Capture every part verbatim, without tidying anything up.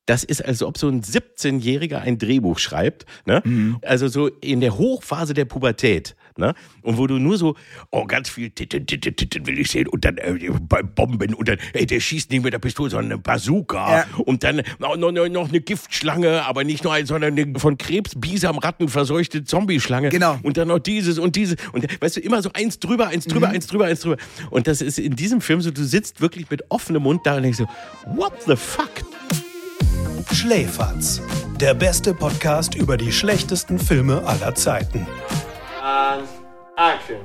das ist, als ob so ein siebzehnjähriger ein Drehbuch schreibt, ne? Mhm. Also so in der Hochphase der Pubertät, ne? Und wo du nur so, oh, ganz viel Titten, Titten, Titten will ich sehen und dann äh, Bomben und dann, ey, der schießt nicht mit der Pistole, sondern eine Bazooka ja. Und dann noch, noch, noch eine Giftschlange, aber nicht nur eine, sondern eine von Krebs, Bisam, Ratten verseuchte Zombie-Schlange. Genau. Und dann noch dieses und dieses und weißt du, immer so eins drüber, eins drüber, mhm. eins drüber, eins drüber. Und das ist in diesem Film so, du sitzt wirklich mit offenem Mund da und denkst so, what the fuck? Schläferz, der beste Podcast über die schlechtesten Filme aller Zeiten. And action.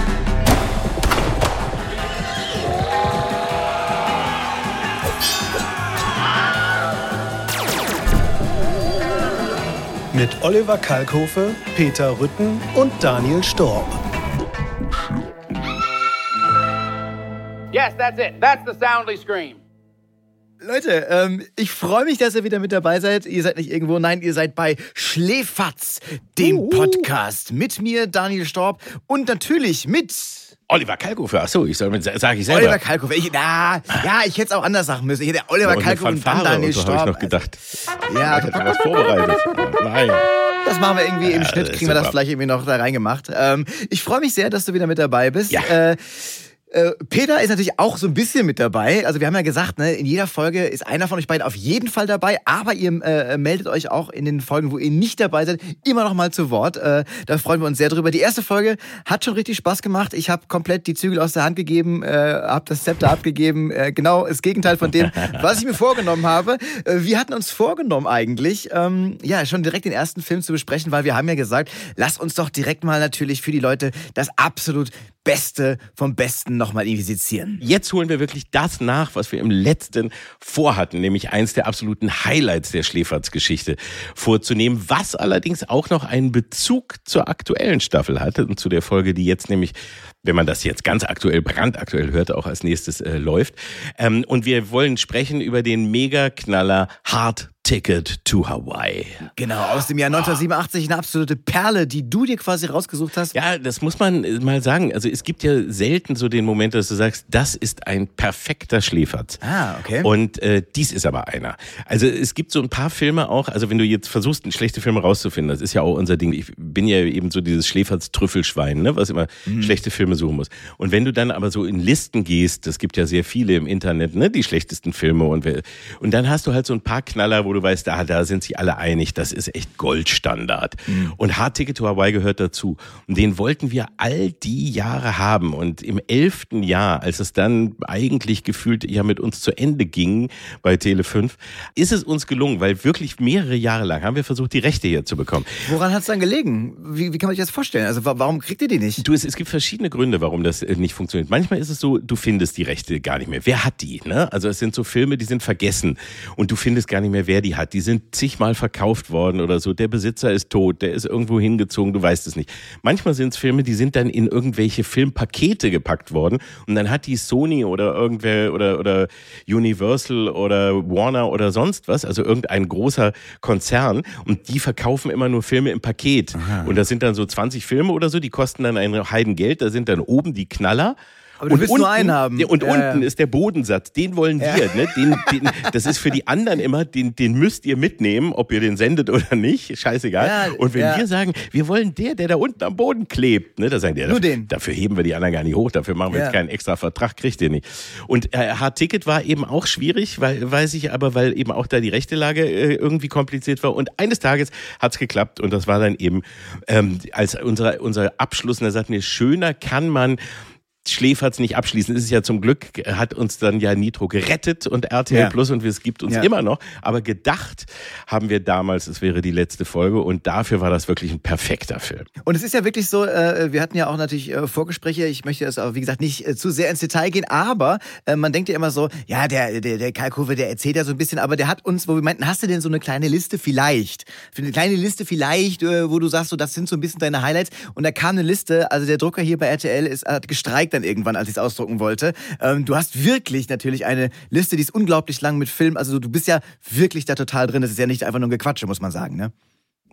Mit Oliver Kalkofe, Peter Rütten und Daniel Storb. Yes, that's it. That's the soundly scream. Leute, ähm, ich freue mich, dass ihr wieder mit dabei seid. Ihr seid nicht irgendwo, nein, ihr seid bei Schläferz, dem uh. Podcast. Mit mir, Daniel Storb, und natürlich mit Oliver Kalkofe. Achso, ich soll mit, sag ich selber. Oliver Kalkofe. Ich, na, ja, ich hätte es auch anders sagen müssen. Ich hätte Oliver Kalkofe und dann Daniel so Storb. Habe ich noch gedacht. Ja, ich hätte was vorbereitet. Nein. Das machen wir irgendwie im ja, Schnitt, kriegen wir das vielleicht irgendwie noch da reingemacht. Ähm, ich freue mich sehr, dass du wieder mit dabei bist. Ja. Äh, Peter ist natürlich auch so ein bisschen mit dabei. Also wir haben ja gesagt, ne, in jeder Folge ist einer von euch beiden auf jeden Fall dabei. Aber ihr äh, meldet euch auch in den Folgen, wo ihr nicht dabei seid, immer noch mal zu Wort. Äh, da freuen wir uns sehr drüber. Die erste Folge hat schon richtig Spaß gemacht. Ich habe komplett die Zügel aus der Hand gegeben, äh, habe das Zepter abgegeben. Äh, genau das Gegenteil von dem, was ich mir vorgenommen habe. Äh, wir hatten uns vorgenommen eigentlich, ähm, ja, schon direkt den ersten Film zu besprechen, weil wir haben ja gesagt, lasst uns doch direkt mal natürlich für die Leute das absolut Beste vom Besten nochmal infizieren. Jetzt holen wir wirklich das nach, was wir im letzten vorhatten, nämlich eins der absoluten Highlights der Schläferz-Geschichte vorzunehmen, was allerdings auch noch einen Bezug zur aktuellen Staffel hatte und zu der Folge, die jetzt nämlich, wenn man das jetzt ganz aktuell, brandaktuell hört, auch als nächstes äh, läuft. Ähm, und wir wollen sprechen über den Mega-Knaller Hard Ticket to Hawaii. Genau, aus dem Jahr neunzehnhundertsiebenundachtzig, eine absolute Perle, die du dir quasi rausgesucht hast. Ja, das muss man mal sagen. Also es gibt ja selten so den Moment, dass du sagst, das ist ein perfekter Schläferz. Ah, okay. Und äh, dies ist aber einer. Also es gibt so ein paar Filme auch, also wenn du jetzt versuchst, schlechte Filme rauszufinden, das ist ja auch unser Ding. Ich bin ja eben so dieses Schläferz-Trüffelschwein, ne, was immer mhm. schlechte Filme suchen muss. Und wenn du dann aber so in Listen gehst, es gibt ja sehr viele im Internet, ne, die schlechtesten Filme und, und dann hast du halt so ein paar Knaller, wo du weißt, da, da sind sich alle einig, das ist echt Goldstandard. Mhm. Und Hard Ticket to Hawaii gehört dazu. Und den wollten wir all die Jahre haben. Und im elften Jahr, als es dann eigentlich gefühlt ja mit uns zu Ende ging bei Tele fünf, ist es uns gelungen, weil wirklich mehrere Jahre lang haben wir versucht, die Rechte hier zu bekommen. Woran hat es dann gelegen? Wie, wie kann man sich das vorstellen? Also warum kriegt ihr die nicht? Du, es, es gibt verschiedene Gründe, warum das nicht funktioniert. Manchmal ist es so, du findest die Rechte gar nicht mehr. Wer hat die? Ne? Also es sind so Filme, die sind vergessen und du findest gar nicht mehr, wer die hat. Die sind zigmal verkauft worden oder so. Der Besitzer ist tot, der ist irgendwo hingezogen, du weißt es nicht. Manchmal sind es Filme, die sind dann in irgendwelche Filmpakete gepackt worden und dann hat die Sony oder irgendwer oder, oder Universal oder Warner oder sonst was, also irgendein großer Konzern, und die verkaufen immer nur Filme im Paket. Aha. Und das sind dann so zwanzig Filme oder so, die kosten dann ein Heidengeld, da sind dann oben die Knaller. Aber du willst unten, nur einen haben. Und ja, unten ja. ist der Bodensatz, den wollen wir. Ja. Ne? Den, den, das ist für die anderen immer, den, den müsst ihr mitnehmen, ob ihr den sendet oder nicht, scheißegal. Ja, und wenn ja. wir sagen, wir wollen der, der da unten am Boden klebt, ne? Da sagen die, nur dafür, den. dafür heben wir die anderen gar nicht hoch, dafür machen wir ja. jetzt keinen extra Vertrag, kriegt ihr nicht. Und äh, Hard Ticket war eben auch schwierig, weil, weiß ich aber, weil eben auch da die Rechtelage äh, irgendwie kompliziert war. Und eines Tages hat's geklappt und das war dann eben ähm, als unser, unser Abschluss, und da sagten wir, schöner kann man Schläferz nicht abschließen. Es ist ja zum Glück, hat uns dann ja Nitro gerettet und R T L ja. Plus, und es gibt uns ja. immer noch. Aber gedacht haben wir damals, es wäre die letzte Folge, und dafür war das wirklich ein perfekter Film. Und es ist ja wirklich so, äh, wir hatten ja auch natürlich äh, Vorgespräche, ich möchte das auch, wie gesagt, nicht äh, zu sehr ins Detail gehen, aber äh, man denkt ja immer so, ja, der, der, der Kalkofe, der erzählt ja so ein bisschen, aber der hat uns, wo wir meinten, hast du denn so eine kleine Liste vielleicht? Für eine kleine Liste vielleicht, äh, wo du sagst, so, das sind so ein bisschen deine Highlights. Und da kam eine Liste, also der Drucker hier bei R T L ist, hat gestreikt dann irgendwann, als ich es ausdrucken wollte. Ähm, du hast wirklich natürlich eine Liste, die ist unglaublich lang mit Filmen. Also du bist ja wirklich da total drin. Das ist ja nicht einfach nur ein Gequatsche, muss man sagen, ne?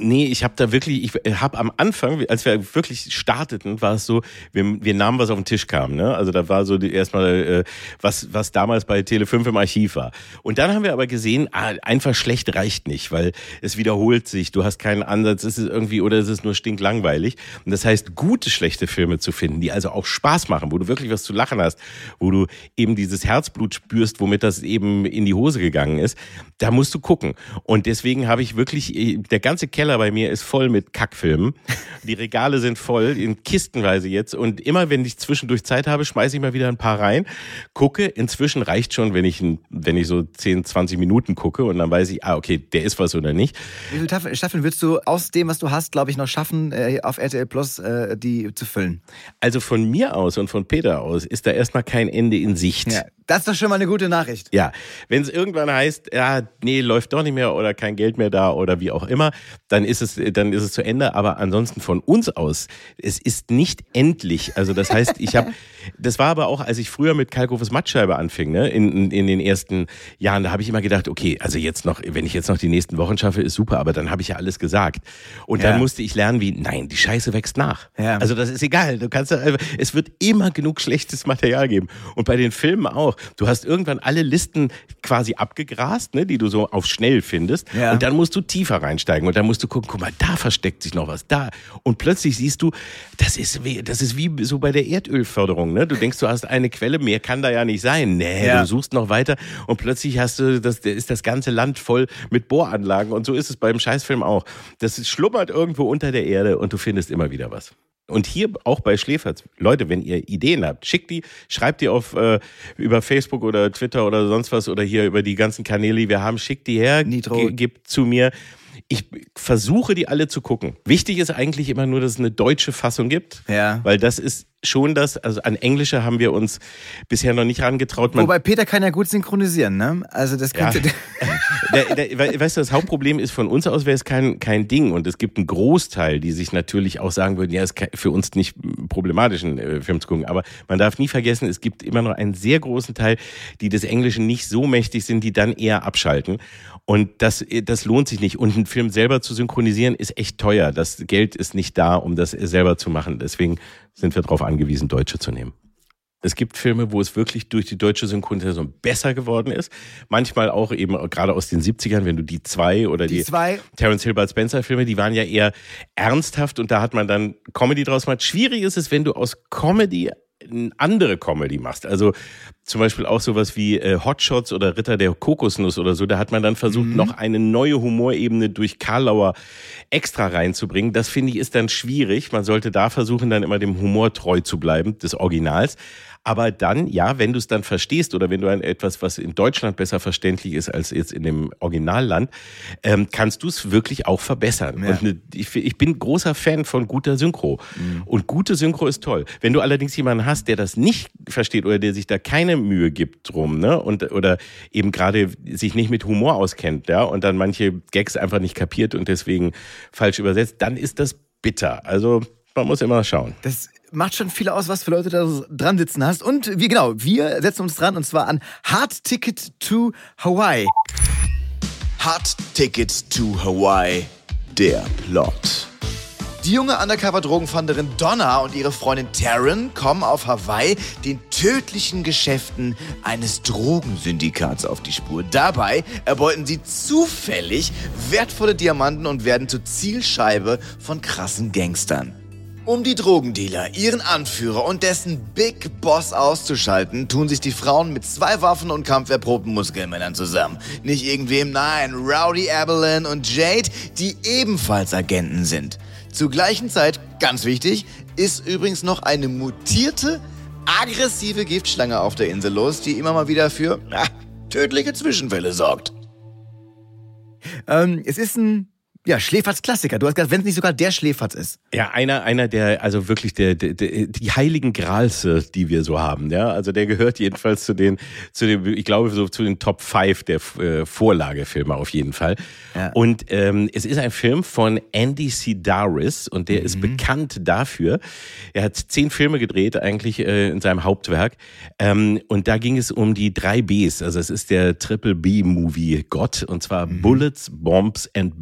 Nee, ich habe da wirklich, ich habe am Anfang, als wir wirklich starteten, war es so, wir, wir nahmen, was auf den Tisch kam, ne? Also da war so die, erstmal, äh, was, was damals bei Tele fünf im Archiv war. Und dann haben wir aber gesehen, ah, einfach schlecht reicht nicht, weil es wiederholt sich, du hast keinen Ansatz, es ist irgendwie, oder es ist nur stinklangweilig. Und das heißt, gute, schlechte Filme zu finden, die also auch Spaß machen, wo du wirklich was zu lachen hast, wo du eben dieses Herzblut spürst, womit das eben in die Hose gegangen ist, da musst du gucken. Und deswegen habe ich wirklich, der ganze Keller bei mir ist voll mit Kackfilmen. Die Regale sind voll, in kistenweise jetzt. Und immer, wenn ich zwischendurch Zeit habe, schmeiße ich mal wieder ein paar rein, gucke. Inzwischen reicht schon, wenn ich, wenn ich so zehn, zwanzig Minuten gucke und dann weiß ich, ah, okay, der ist was oder nicht. Wie viele Staffeln würdest du aus dem, was du hast, glaube ich, noch schaffen, äh, auf R T L Plus äh, die zu füllen? Also von mir aus und von Peter aus ist da erstmal kein Ende in Sicht. Ja, das ist doch schon mal eine gute Nachricht. Ja, wenn es irgendwann heißt, ja, nee, läuft doch nicht mehr oder kein Geld mehr da oder wie auch immer, dann ist es, dann ist es zu Ende. Aber ansonsten von uns aus, es ist nicht endlich. Also das heißt, ich habe, das war aber auch, als ich früher mit Kalkhofes Mattscheibe anfing, ne, in, in den ersten Jahren, da habe ich immer gedacht, okay, also jetzt noch, wenn ich jetzt noch die nächsten Wochen schaffe, ist super, aber dann habe ich ja alles gesagt. Und dann ja. musste ich lernen, wie, nein, die Scheiße wächst nach. Ja. Also das ist egal. Du kannst, es wird immer genug schlechtes Material geben. Und bei den Filmen auch. Du hast irgendwann alle Listen quasi abgegrast, ne, die du so auf schnell findest. Ja. Und dann musst du tiefer reinsteigen und dann musst du gucken, guck mal, da versteckt sich noch was, da. Und plötzlich siehst du, das ist wie, das ist wie so bei der Erdölförderung, ne? Du denkst, du hast eine Quelle, mehr kann da ja nicht sein. Nee, ja. du suchst noch weiter und plötzlich hast du, das ist das ganze Land voll mit Bohranlagen und so ist es beim Scheißfilm auch. Das schlummert irgendwo unter der Erde und du findest immer wieder was. Und hier auch bei Schläferz, Leute, wenn ihr Ideen habt, schickt die, schreibt die auf äh, über Facebook oder Twitter oder sonst was oder hier über die ganzen Kanäle, die wir haben, schickt die her, ge- gebt zu mir. Ich versuche, die alle zu gucken. Wichtig ist eigentlich immer nur, dass es eine deutsche Fassung gibt, ja. weil das ist schon das, also an Englische haben wir uns bisher noch nicht rangetraut. Man Wobei Peter kann ja gut synchronisieren, ne? Also das könnte... Ja. der, der, weißt du, das Hauptproblem ist, von uns aus wäre es kein, kein Ding und es gibt einen Großteil, die sich natürlich auch sagen würden, ja, es ist für uns nicht problematisch, einen äh, Film zu gucken, aber man darf nie vergessen, es gibt immer noch einen sehr großen Teil, die des Englischen nicht so mächtig sind, die dann eher abschalten und das, das lohnt sich nicht und einen Film selber zu synchronisieren ist echt teuer, das Geld ist nicht da, um das selber zu machen, deswegen sind wir darauf angewiesen, Deutsche zu nehmen. Es gibt Filme, wo es wirklich durch die deutsche Synchronisation besser geworden ist. Manchmal auch eben gerade aus den siebzigern, wenn du die zwei oder die, die zwei. Terence Hill, Bud Spencer Filme, die waren ja eher ernsthaft und da hat man dann Comedy draus gemacht. Schwierig ist es, wenn du aus Comedy eine andere Comedy machst. Also zum Beispiel auch sowas wie äh, Hotshots oder Ritter der Kokosnuss oder so. Da hat man dann versucht, mhm. noch eine neue Humorebene durch Karlauer extra reinzubringen. Das finde ich ist dann schwierig. Man sollte da versuchen, dann immer dem Humor treu zu bleiben, des Originals. Aber dann, ja, wenn du es dann verstehst oder wenn du ein etwas, was in Deutschland besser verständlich ist als jetzt in dem Originalland, ähm, kannst du es wirklich auch verbessern. Ja. Und ne, ich, ich bin großer Fan von guter Synchro. Mhm. Und gute Synchro ist toll. Wenn du allerdings jemanden hast, der das nicht versteht oder der sich da keine Mühe gibt drum, ne, und oder eben gerade sich nicht mit Humor auskennt, ja, und dann manche Gags einfach nicht kapiert und deswegen falsch übersetzt, dann ist das bitter. Also man muss immer schauen. Das macht schon viel aus, was für Leute da dran sitzen hast. Und wir, genau, wir setzen uns dran und zwar an Hard Ticket to Hawaii. Hard Ticket to Hawaii, der Plot. Die junge Undercover-Drogenfanderin Donna und ihre Freundin Taryn kommen auf Hawaii den tödlichen Geschäften eines Drogensyndikats auf die Spur. Dabei erbeuten sie zufällig wertvolle Diamanten und werden zur Zielscheibe von krassen Gangstern. Um die Drogendealer, ihren Anführer und dessen Big Boss auszuschalten, tun sich die Frauen mit zwei Waffen und kampferprobten Muskelmännern zusammen. Nicht irgendwem, nein, Rowdy Aberlin und Jade, die ebenfalls Agenten sind. Zur gleichen Zeit, ganz wichtig, ist übrigens noch eine mutierte, aggressive Giftschlange auf der Insel los, die immer mal wieder für na, tödliche Zwischenfälle sorgt. Ähm, es ist ein ja, Schläferz-Klassiker. Du hast gesagt, wenn es nicht sogar der Schläferz ist. Ja, einer, einer der, also wirklich der, der, der, die heiligen Gralse, die wir so haben, ja. Also der gehört jedenfalls zu den, zu den, ich glaube, so zu den Top fünf der äh, Vorlagefilme auf jeden Fall. Ja. Und ähm, es ist ein Film von Andy Sidaris und der mhm. ist bekannt dafür. Er hat zehn Filme gedreht, eigentlich äh, in seinem Hauptwerk. Ähm, und da ging es um die drei Bs. Also es ist der Triple B-Movie Gott und zwar mhm. Bullets, Bombs and Babes.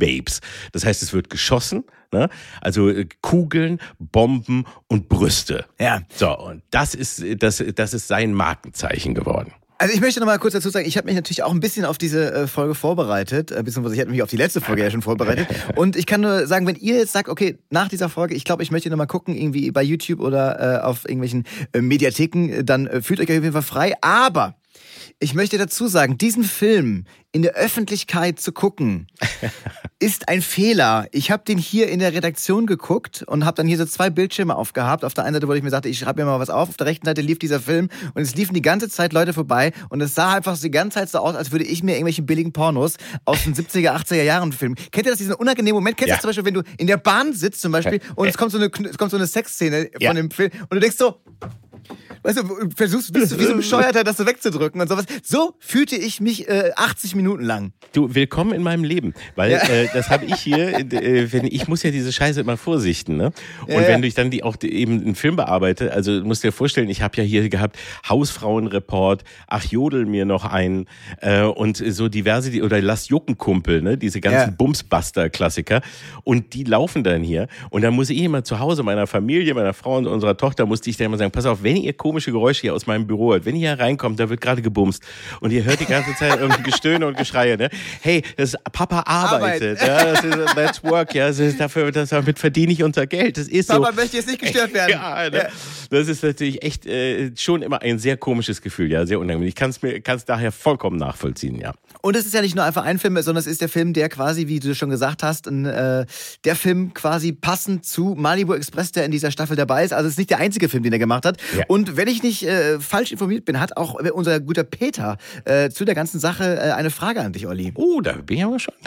Das heißt, es wird geschossen, ne? Also Kugeln, Bomben und Brüste. Ja. So, und das ist, das, das ist sein Markenzeichen geworden. Also ich möchte noch mal kurz dazu sagen, ich habe mich natürlich auch ein bisschen auf diese äh, Folge vorbereitet, äh, beziehungsweise ich hatte mich auf die letzte Folge ja schon vorbereitet. Und ich kann nur sagen, wenn ihr jetzt sagt, okay, nach dieser Folge, ich glaube, ich möchte noch mal gucken, irgendwie bei YouTube oder äh, auf irgendwelchen äh, Mediatheken, dann äh, fühlt euch auf jeden Fall frei. Aber ich möchte dazu sagen, diesen Film in der Öffentlichkeit zu gucken, ist ein Fehler. Ich habe den hier in der Redaktion geguckt und habe dann hier so zwei Bildschirme aufgehabt. Auf der einen Seite, wo ich mir sagte, ich schreibe mir mal was auf. Auf der rechten Seite lief dieser Film und es liefen die ganze Zeit Leute vorbei und es sah einfach die ganze Zeit so aus, als würde ich mir irgendwelche billigen Pornos aus den siebziger, achtziger Jahren filmen. Kennt ihr das, diesen unangenehmen Moment? Kennt ihr Ja. das zum Beispiel, wenn du in der Bahn sitzt zum Beispiel und es kommt so eine, es kommt so eine Sexszene von Ja. dem Film und du denkst so, weißt du, versuchst bist du wie so ein Bescheuerter, das so wegzudrücken und sowas. So fühlte ich mich äh, achtzig Minuten lang. Du, willkommen in meinem Leben, weil Ja. äh, das habe ich hier, äh, wenn ich muss ja diese Scheiße immer vorsichten, ne? Und Ja, wenn ja. ich dann die auch die, eben einen Film bearbeite, also du musst dir vorstellen, ich habe ja hier gehabt Hausfrauenreport, ach jodel mir noch einen äh, und so diverse, die, oder Lass Jucken Kumpel, ne? Diese ganzen Ja. Bumsbuster-Klassiker und die laufen dann hier und dann muss ich immer zu Hause meiner Familie, meiner Frau und unserer Tochter musste ich dann immer sagen, pass auf, wenn ihr komische Geräusche hier aus meinem Büro hört, wenn ihr hier reinkommt, da wird gerade gebumst und ihr hört die ganze Zeit irgendwie Gestöhne und Geschreie, ne? Hey, das ist, Papa arbeitet, Arbeit. ja, das ist that's work, ja, das ist dafür, das, damit verdiene ich unser Geld, das ist Papa so. möchte jetzt nicht gestört werden. Ja, ne? Ja. Das ist natürlich echt äh, schon immer ein sehr komisches Gefühl, ja, sehr unangenehm. Ich kann es mir, kann es daher vollkommen nachvollziehen, ja. Und es ist ja nicht nur einfach ein Film, sondern es ist der Film, der quasi, wie du schon gesagt hast, ein, äh, der Film quasi passend zu Malibu Express, der in dieser Staffel dabei ist. Also es ist nicht der einzige Film, den er gemacht hat. Ja. Und wenn ich nicht äh, falsch informiert bin, hat auch unser guter Peter äh, zu der ganzen Sache äh, eine Frage an dich, Olli. Oh, da bin ich aber schon.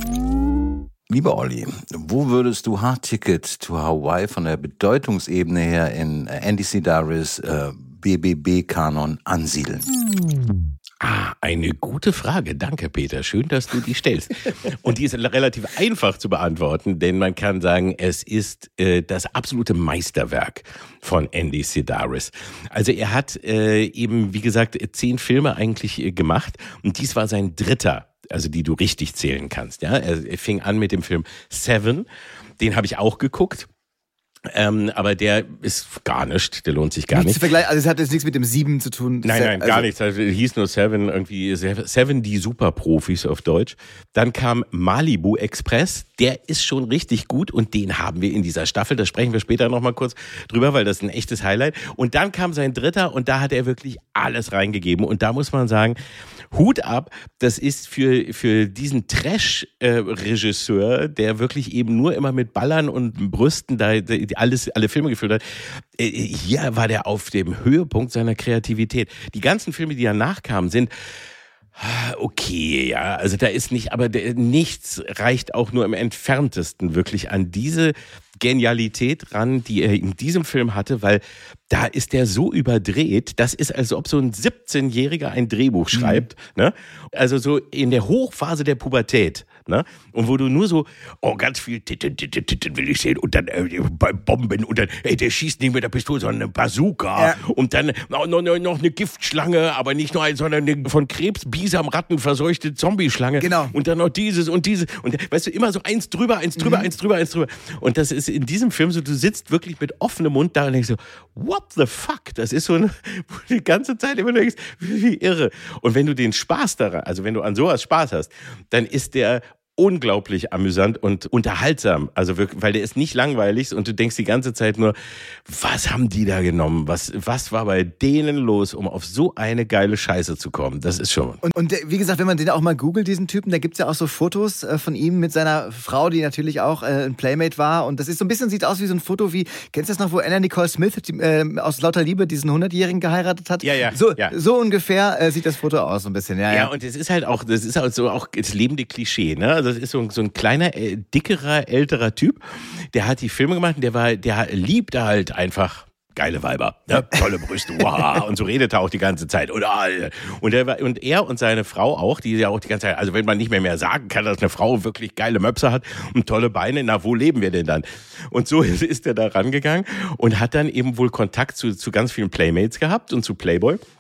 Lieber Olli, wo würdest du Hard Ticket to Hawaii von der Bedeutungsebene her in äh, Andy Sidaris äh, B B B-Kanon ansiedeln? Ah, eine gute Frage. Danke, Peter. Schön, dass du die stellst. Und die ist relativ einfach zu beantworten, denn man kann sagen, es ist äh, das absolute Meisterwerk von Andy Sidaris. Also er hat äh, eben, wie gesagt, zehn Filme eigentlich äh, gemacht und dies war sein dritter, also die du richtig zählen kannst. Ja, er, er fing an mit dem Film Seven, den habe ich auch geguckt. Ähm, aber der ist gar nicht, der lohnt sich gar Nicht nicht. zu vergleichen, also es hat jetzt nichts mit dem Sieben zu tun. Nein, nein, also, gar nichts. Also, hieß nur Seven, irgendwie Seven, die Superprofis auf Deutsch. Dann kam Malibu Express, der ist schon richtig gut und den haben wir in dieser Staffel. Da sprechen wir später nochmal kurz drüber, weil das ist ein echtes Highlight. Und dann kam sein dritter und da hat er wirklich alles reingegeben. Und da muss man sagen, Hut ab, das ist für, für diesen Trash-Regisseur, der wirklich eben nur immer mit Ballern und Brüsten da die alles, alle Filme gefüllt hat. Hier war der auf dem Höhepunkt seiner Kreativität. Die ganzen Filme, die danach kamen, sind okay, ja, also da ist nicht, aber der, nichts reicht auch nur im Entferntesten wirklich an diese Genialität ran, die er in diesem Film hatte, weil da ist der so überdreht, das ist, als ob so ein siebzehnjähriger ein Drehbuch schreibt, mhm. ne? Also so in der Hochphase der Pubertät, ne? Und wo du nur so, oh, ganz viel Titten, Titten, Titten will ich sehen und dann äh, Bomben und dann, ey, der schießt nicht mit der Pistole, sondern eine Bazooka ja. und dann noch, noch, noch eine Giftschlange, aber nicht nur eine, sondern eine von Krebs, Bisamratten verseuchte Zombie-Schlange. Genau. Und dann noch dieses und dieses und weißt du, immer so eins drüber, eins drüber, mhm. eins drüber, eins drüber. Und das ist in diesem Film so, du sitzt wirklich mit offenem Mund da und denkst so, what the fuck? Das ist so eine, wo du die ganze Zeit immer denkst, wie, wie irre. Und wenn du den Spaß daran, also wenn du an sowas Spaß hast, dann ist der unglaublich amüsant und unterhaltsam, also wirklich, weil der ist nicht langweilig und du denkst die ganze Zeit nur, was haben die da genommen? Was, was war bei denen los, um auf so eine geile Scheiße zu kommen? Das ist schon. Und, und wie gesagt, wenn man den auch mal googelt, diesen Typen, da gibt's ja auch so Fotos äh, von ihm mit seiner Frau, die natürlich auch äh, ein Playmate war. Und das ist so ein bisschen, sieht aus wie so ein Foto wie, kennst du das noch, wo Anna Nicole Smith die, äh, aus Lauter Liebe diesen hundertjährigen geheiratet hat? Ja, ja. So, ja. so ungefähr äh, sieht das Foto aus, so ein bisschen. Ja, ja, ja. und es ist halt auch, das ist halt so auch das lebende Klischee, ne? Also das ist so, so ein kleiner, äh, dickerer, älterer Typ, der hat die Filme gemacht und der war, der liebte halt einfach geile Weiber, ne? Tolle Brüste, wow, und so redet er auch die ganze Zeit. Und, und, er war, und er und seine Frau auch, die ja auch die ganze Zeit, also wenn man nicht mehr mehr sagen kann, dass eine Frau wirklich geile Möpse hat und tolle Beine, na, wo leben wir denn dann? Und so ist er da rangegangen und hat dann eben wohl Kontakt zu, zu ganz vielen Playmates gehabt und zu Playboy.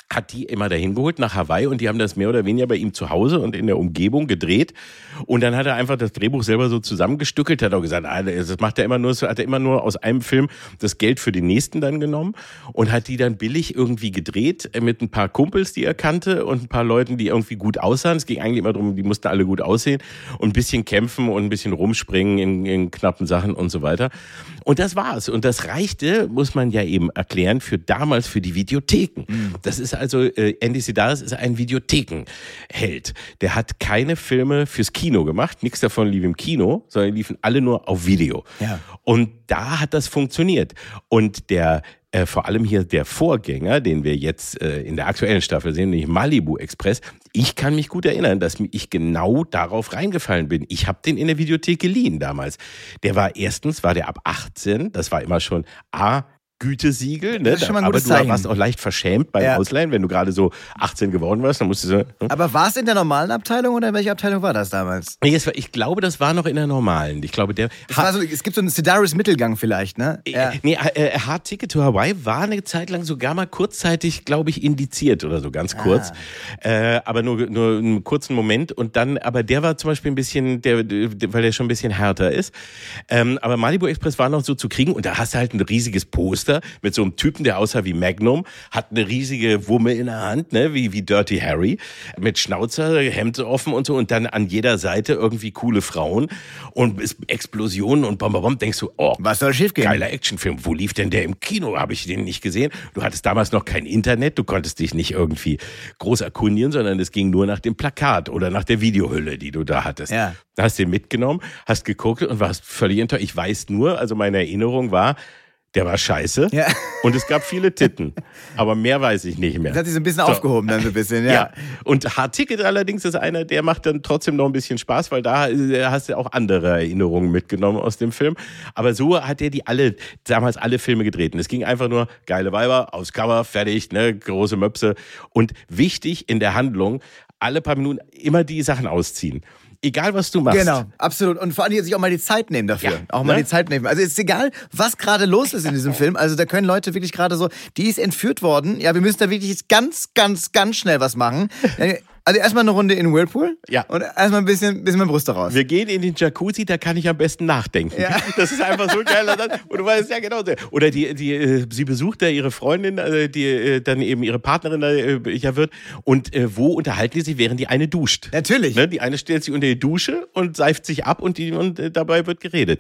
hat die immer dahin geholt nach Hawaii und die haben das mehr oder weniger bei ihm zu Hause und in der Umgebung gedreht und dann hat er einfach das Drehbuch selber so zusammengestückelt, hat auch gesagt, ah, das macht er immer nur, hat er immer nur aus einem Film das Geld für den nächsten dann genommen und hat die dann billig irgendwie gedreht mit ein paar Kumpels, die er kannte und ein paar Leuten, die irgendwie gut aussahen. Es ging eigentlich immer darum, die mussten alle gut aussehen und ein bisschen kämpfen und ein bisschen rumspringen in, in knappen Sachen und so weiter. Und das war's. Und das reichte, muss man ja eben erklären, für damals für die Videotheken. Mhm. Das ist also, äh, Andy Sidaris ist ein Videothekenheld. Der hat keine Filme fürs Kino gemacht, nichts davon lief im Kino, sondern die liefen alle nur auf Video. Ja. Und da hat das funktioniert. Und der Äh, vor allem hier der Vorgänger, den wir jetzt äh, in der aktuellen Staffel sehen, nämlich Malibu Express. Ich kann mich gut erinnern, dass ich genau darauf reingefallen bin. Ich habe den in der Videothek geliehen damals. Der war erstens, war der ab achtzehn, das war immer schon A, Gütesiegel, ne? Das ist schon mal ein aber gutes du Zeichen. warst auch leicht verschämt beim ja. Ausleihen, wenn du gerade so achtzehn geworden warst, dann musstest du so, hm? Aber war es in der normalen Abteilung oder in welcher Abteilung war das damals? Nee, es war, ich glaube, das war noch in der normalen. Ich glaube, der das war so, es gibt so einen Sidaris Mittelgang vielleicht, ne? Ja. Nee, äh, Hard Ticket to Hawaii war eine Zeit lang sogar mal kurzzeitig, glaube ich, indiziert oder so, ganz kurz. Ah. Äh, aber nur, nur einen kurzen Moment. Und dann, aber der war zum Beispiel ein bisschen, der, der, weil der schon ein bisschen härter ist. Ähm, aber Malibu Express war noch so zu kriegen und da hast du halt ein riesiges Poster mit so einem Typen, der aussah wie Magnum, hat eine riesige Wumme in der Hand, ne, wie, wie Dirty Harry, mit Schnauzer, Hemd offen und so und dann an jeder Seite irgendwie coole Frauen und Explosionen und bam, bam, bam, denkst du, oh, was soll schiefgehen? Geiler Actionfilm, wo lief denn der im Kino? Habe ich den nicht gesehen? Du hattest damals noch kein Internet, du konntest dich nicht irgendwie groß erkundigen, sondern es ging nur nach dem Plakat oder nach der Videohülle, die du da hattest. Ja. Da hast du den mitgenommen, hast geguckt und warst völlig enttäuscht. Ich weiß nur, also meine Erinnerung war, der war scheiße ja. und es gab viele Titten, aber mehr weiß ich nicht mehr. Das hat sich so ein bisschen so. aufgehoben dann so ein bisschen, ja. ja. Und Hard Ticket allerdings ist einer, der macht dann trotzdem noch ein bisschen Spaß, weil da hast du auch andere Erinnerungen mitgenommen aus dem Film. Aber so hat er die alle, damals alle Filme gedreht. Und es ging einfach nur geile Weiber, aufs Cover, fertig, ne, große Möpse. Und wichtig in der Handlung, alle paar Minuten immer die Sachen ausziehen. Egal, was du machst. Genau, absolut. Und vor allem sich auch mal die Zeit nehmen dafür. Ja, auch mal ne? die Zeit nehmen. Also es ist egal, was gerade los ist in diesem Film. Also da können Leute wirklich gerade so, die ist entführt worden. Ja, wir müssen da wirklich jetzt ganz, ganz, ganz schnell was machen. Also erstmal eine Runde in den Whirlpool. Ja. Und erstmal ein bisschen, bisschen meine Brüste raus. Wir gehen in den Jacuzzi, da kann ich am besten nachdenken. Ja. Das ist einfach so geil. Und du weißt ja genau. Oder die, die, sie besucht da ihre Freundin, die dann eben ihre Partnerin ja wird. Und wo unterhalten die sich, während die eine duscht? Natürlich. Ne? Die eine stellt sich unter die Dusche und seift sich ab und, die, und dabei wird geredet.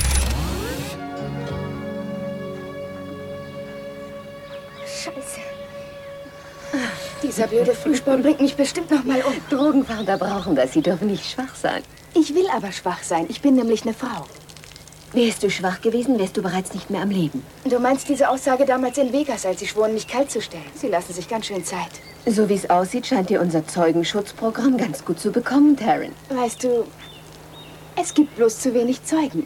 Dieser blöde Frühsporn bringt mich bestimmt noch mal um. Drogenfahnder brauchen das. Sie dürfen nicht schwach sein. Ich will aber schwach sein. Ich bin nämlich eine Frau. Wärst du schwach gewesen, wärst du bereits nicht mehr am Leben. Du meinst diese Aussage damals in Vegas, als sie schworen, mich kalt zu stellen? Sie lassen sich ganz schön Zeit. So wie es aussieht, scheint dir unser Zeugenschutzprogramm ganz gut zu bekommen, Taryn. Weißt du, es gibt bloß zu wenig Zeugen.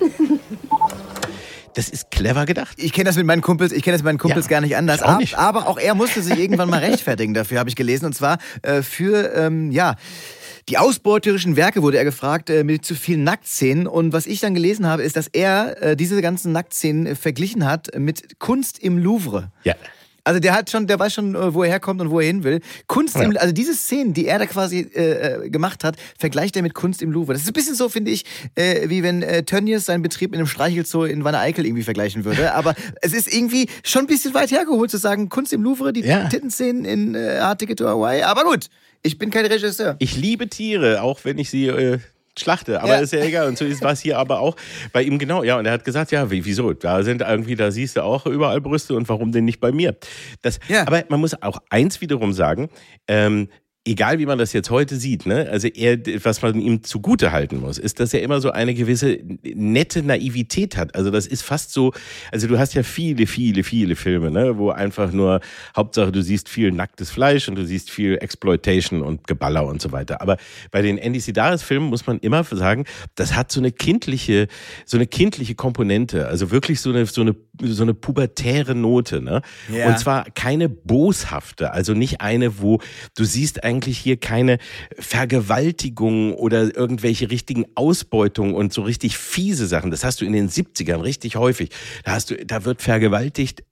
Das ist clever gedacht. Ich kenne das mit meinen Kumpels, ich kenne das mit meinen Kumpels ja, gar nicht anders. Auch nicht. Aber auch er musste sich irgendwann mal rechtfertigen dafür, habe ich gelesen. Und zwar äh, für, ähm, ja, die ausbeuterischen Werke wurde er gefragt äh, mit zu vielen Nacktszenen. Und was ich dann gelesen habe, ist, dass er äh, diese ganzen Nacktszenen äh, verglichen hat mit Kunst im Louvre. Ja. Also der hat schon, der weiß schon, wo er herkommt und wo er hin will. Kunst ja. im, also diese Szenen, die er da quasi äh, gemacht hat, vergleicht er mit Kunst im Louvre. Das ist ein bisschen so, finde ich, äh, wie wenn äh, Tönnies seinen Betrieb in einem Streichelzoo in Wanne-Eickel irgendwie vergleichen würde. Aber es ist irgendwie schon ein bisschen weit hergeholt zu sagen, Kunst im Louvre, die ja. Tittenszenen in äh, Hard Ticket to Hawaii. Aber gut, ich bin kein Regisseur. Ich liebe Tiere, auch wenn ich sie... Äh Schlachte, aber ja. ist ja egal. Und so war es hier aber auch bei ihm genau. Ja, und er hat gesagt, ja, wieso? Da sind irgendwie, da siehst du auch überall Brüste und warum denn nicht bei mir? Das, ja. Aber man muss auch eins wiederum sagen, ähm, egal wie man das jetzt heute sieht, ne, also er, was man ihm zugute halten muss, ist, dass er immer so eine gewisse nette Naivität hat. Also das ist fast so, also du hast ja viele, viele, viele Filme, ne, wo einfach nur, Hauptsache du siehst viel nacktes Fleisch und du siehst viel Exploitation und Geballer und so weiter. Aber bei den Andy Sidaris Filmen muss man immer sagen, das hat so eine kindliche, so eine kindliche Komponente, also wirklich so eine, so eine, so eine pubertäre Note, ne? Ja. Und zwar keine boshafte, also nicht eine, wo du siehst eigentlich eigentlich hier keine Vergewaltigung oder irgendwelche richtigen Ausbeutungen und so richtig fiese Sachen. Das hast du in den siebzigern richtig häufig. Da hast du, da wird vergewaltigt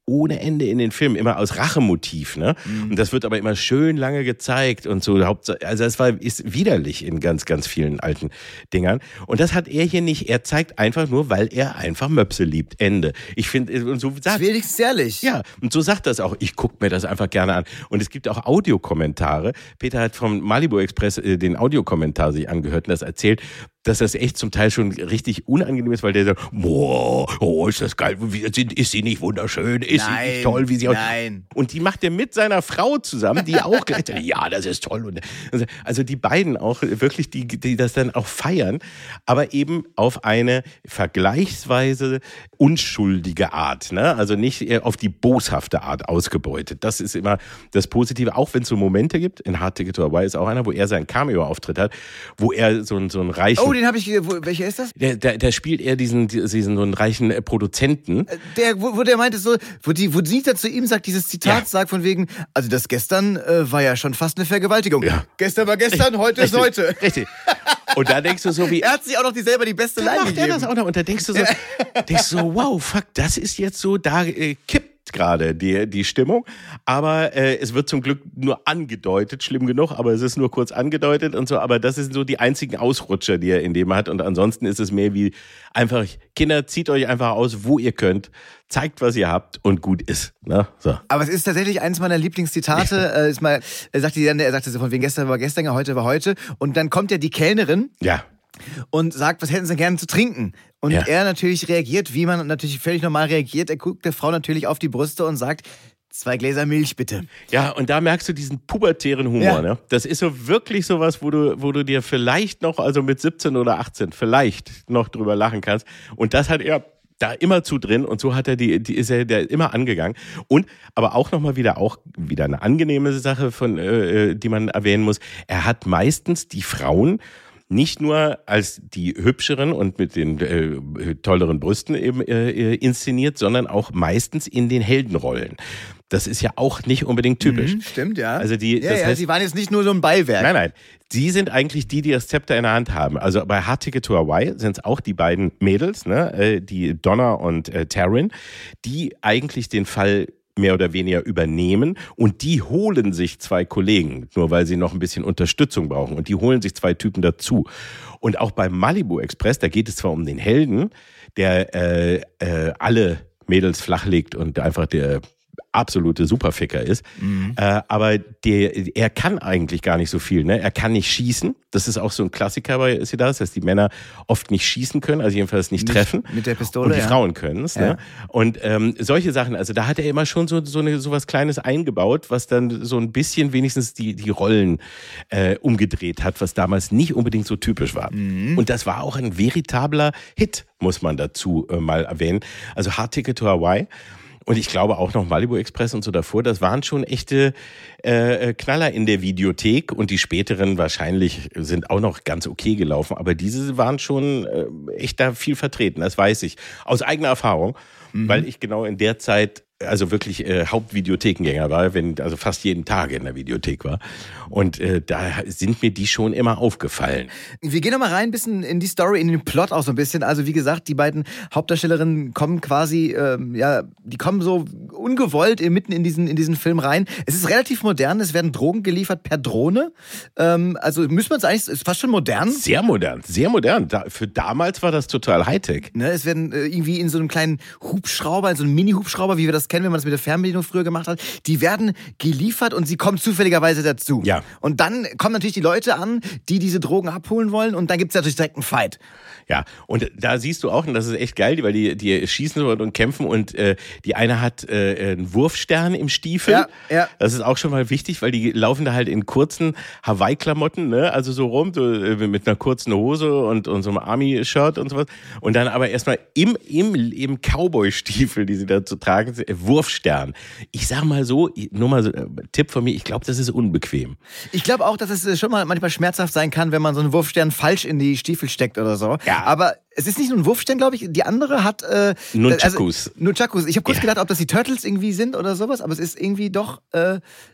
ohne Ende in den Filmen, immer aus Rachemotiv, ne? Mhm. Und das wird aber immer schön lange gezeigt und so. Also es war, ist widerlich in ganz, ganz vielen alten Dingern. Und das hat er hier nicht. Er zeigt einfach nur, weil er einfach Möpse liebt. Ende. Ich finde, und so sagt. Das ist wenigstens ehrlich. Ja, und so sagt das auch. Ich gucke mir das einfach gerne an. Und es gibt auch Audiokommentare. Peter hat vom Malibu Express äh, den Audiokommentar sich angehört und das erzählt, dass das echt zum Teil schon richtig unangenehm ist, weil der sagt, boah, oh, ist das geil, ist sie nicht wunderschön, ist nein, sie nicht toll, wie sie aussieht. Nein. Und die macht er mit seiner Frau zusammen, die auch gleich, ja, das ist toll. Und also die beiden auch wirklich, die, die das dann auch feiern, aber eben auf eine vergleichsweise unschuldige Art, ne? Also nicht auf die boshafte Art ausgebeutet. Das ist immer das Positive, auch wenn es so Momente gibt, in Hard Ticket to Hawaii ist auch einer, wo er seinen Cameo-Auftritt hat, wo er so, so einen reichen... Oh, den habe ich, wo, welcher ist das? Der, der, der spielt eher diesen, diesen so einen reichen Produzenten. Der, wo, wo der meinte so, wo die, wo sie dann zu ihm sagt, dieses Zitat ja. sagt von wegen, also das gestern äh, war ja schon fast eine Vergewaltigung. Ja. Gestern war gestern, heute Richtig. ist heute. Richtig. Und da denkst du so wie... Er hat sich auch noch die selber die beste Line gegeben. Er das auch noch. Und da denkst du so, denkst du so, wow, fuck, das ist jetzt so, da äh, kippt gerade die, die Stimmung, aber äh, es wird zum Glück nur angedeutet, schlimm genug, aber es ist nur kurz angedeutet und so, aber das sind so die einzigen Ausrutscher, die er in dem hat und ansonsten ist es mehr wie einfach, Kinder, zieht euch einfach aus, wo ihr könnt, zeigt, was ihr habt und gut ist. Ne? So. Aber es ist tatsächlich eines meiner Lieblingszitate, äh, ist mal, er sagte dann, er sagte so von wegen gestern war gestern, heute war heute und dann kommt ja die Kellnerin. Ja. Und sagt, was hätten sie gerne zu trinken? Und ja. er natürlich reagiert, wie man natürlich völlig normal reagiert. Er guckt der Frau natürlich auf die Brüste und sagt, zwei Gläser Milch bitte. Ja, und da merkst du diesen pubertären Humor. Ja. Ne? Das ist so wirklich sowas, wo du, wo du dir vielleicht noch, also mit siebzehn oder achtzehn, vielleicht noch drüber lachen kannst. Und das hat er da immer zu drin und so hat er die, die ist er der immer angegangen. Und aber auch nochmal wieder auch wieder eine angenehme Sache, von äh, die man erwähnen muss. Er hat meistens die Frauen nicht nur als die hübscheren und mit den äh, tolleren Brüsten eben äh, inszeniert, sondern auch meistens in den Heldenrollen. Das ist ja auch nicht unbedingt typisch. Mhm, stimmt, ja. Also die, ja, das ja, heißt, sie waren jetzt nicht nur so ein Beiwerk. Nein, nein. Sie sind eigentlich die, die das Zepter in der Hand haben. Also bei Hard Ticket to Hawaii sind es auch die beiden Mädels, ne, die Donna und äh, Taryn, die eigentlich den Fall mehr oder weniger übernehmen und die holen sich zwei Kollegen, nur weil sie noch ein bisschen Unterstützung brauchen und die holen sich zwei Typen dazu. Und auch beim Malibu Express, da geht es zwar um den Helden, der äh, äh, alle Mädels flachlegt und einfach der absolute Superficker ist, mhm. äh, aber der, er kann eigentlich gar nicht so viel. Ne? Er kann nicht schießen. Das ist auch so ein Klassiker bei Siddharth, dass die Männer oft nicht schießen können, also jedenfalls nicht, nicht treffen. Mit der Pistole, Und die ja. Frauen können es. Ja. Ne? Und ähm, solche Sachen, also da hat er immer schon so, so, eine, so was Kleines eingebaut, was dann so ein bisschen wenigstens die, die Rollen äh, umgedreht hat, was damals nicht unbedingt so typisch war. Mhm. Und das war auch ein veritabler Hit, muss man dazu äh, mal erwähnen. Also Hard Ticket to Hawaii. Und ich glaube auch noch Malibu Express und so davor, das waren schon echte äh, Knaller in der Videothek und die späteren wahrscheinlich sind auch noch ganz okay gelaufen, aber diese waren schon äh, echt da viel vertreten, das weiß ich, aus eigener Erfahrung, mhm. weil ich genau in der Zeit also wirklich äh, Hauptvideothekengänger war, wenn also fast jeden Tag in der Videothek war. Und äh, da sind mir die schon immer aufgefallen. Wir gehen nochmal rein ein bisschen in die Story, in den Plot auch so ein bisschen. Also wie gesagt, die beiden Hauptdarstellerinnen kommen quasi, ähm, ja, die kommen so ungewollt mitten in diesen, in diesen Film rein. Es ist relativ modern, es werden Drogen geliefert per Drohne. Ähm, also müssen wir uns eigentlich, ist fast schon modern. Sehr modern, sehr modern. Da, für damals war das total Hightech. Ne, es werden äh, irgendwie in so einem kleinen Hubschrauber, in so einem Mini-Hubschrauber, wie wir das kennen, wenn man das mit der Fernbedienung früher gemacht hat, die werden geliefert und sie kommen zufälligerweise dazu. Ja. Und dann kommen natürlich die Leute an, die diese Drogen abholen wollen und dann gibt es natürlich direkt einen Fight. Ja, und da siehst du auch, und das ist echt geil, weil die, die schießen und kämpfen und äh, die eine hat äh, einen Wurfstern im Stiefel. Ja, ja. Das ist auch schon mal wichtig, weil die laufen da halt in kurzen Hawaii-Klamotten, ne? Also so rum, so, äh, mit einer kurzen Hose und, und so einem Army-Shirt und sowas. Und dann aber erstmal im, im, im Cowboy-Stiefel, die sie dazu tragen, Wurfstern. Ich sag mal so, nur mal so, äh, Tipp von mir, ich glaube, das ist unbequem. Ich glaube auch, dass es schon mal manchmal schmerzhaft sein kann, wenn man so einen Wurfstern falsch in die Stiefel steckt oder so. Ja. Aber es ist nicht nur ein Wurfstern, glaube ich. Die andere hat äh, Nunchakus. Also, Nunchakus. Ich habe kurz ja. gedacht, ob das die Turtles irgendwie sind oder sowas, aber es ist irgendwie doch äh,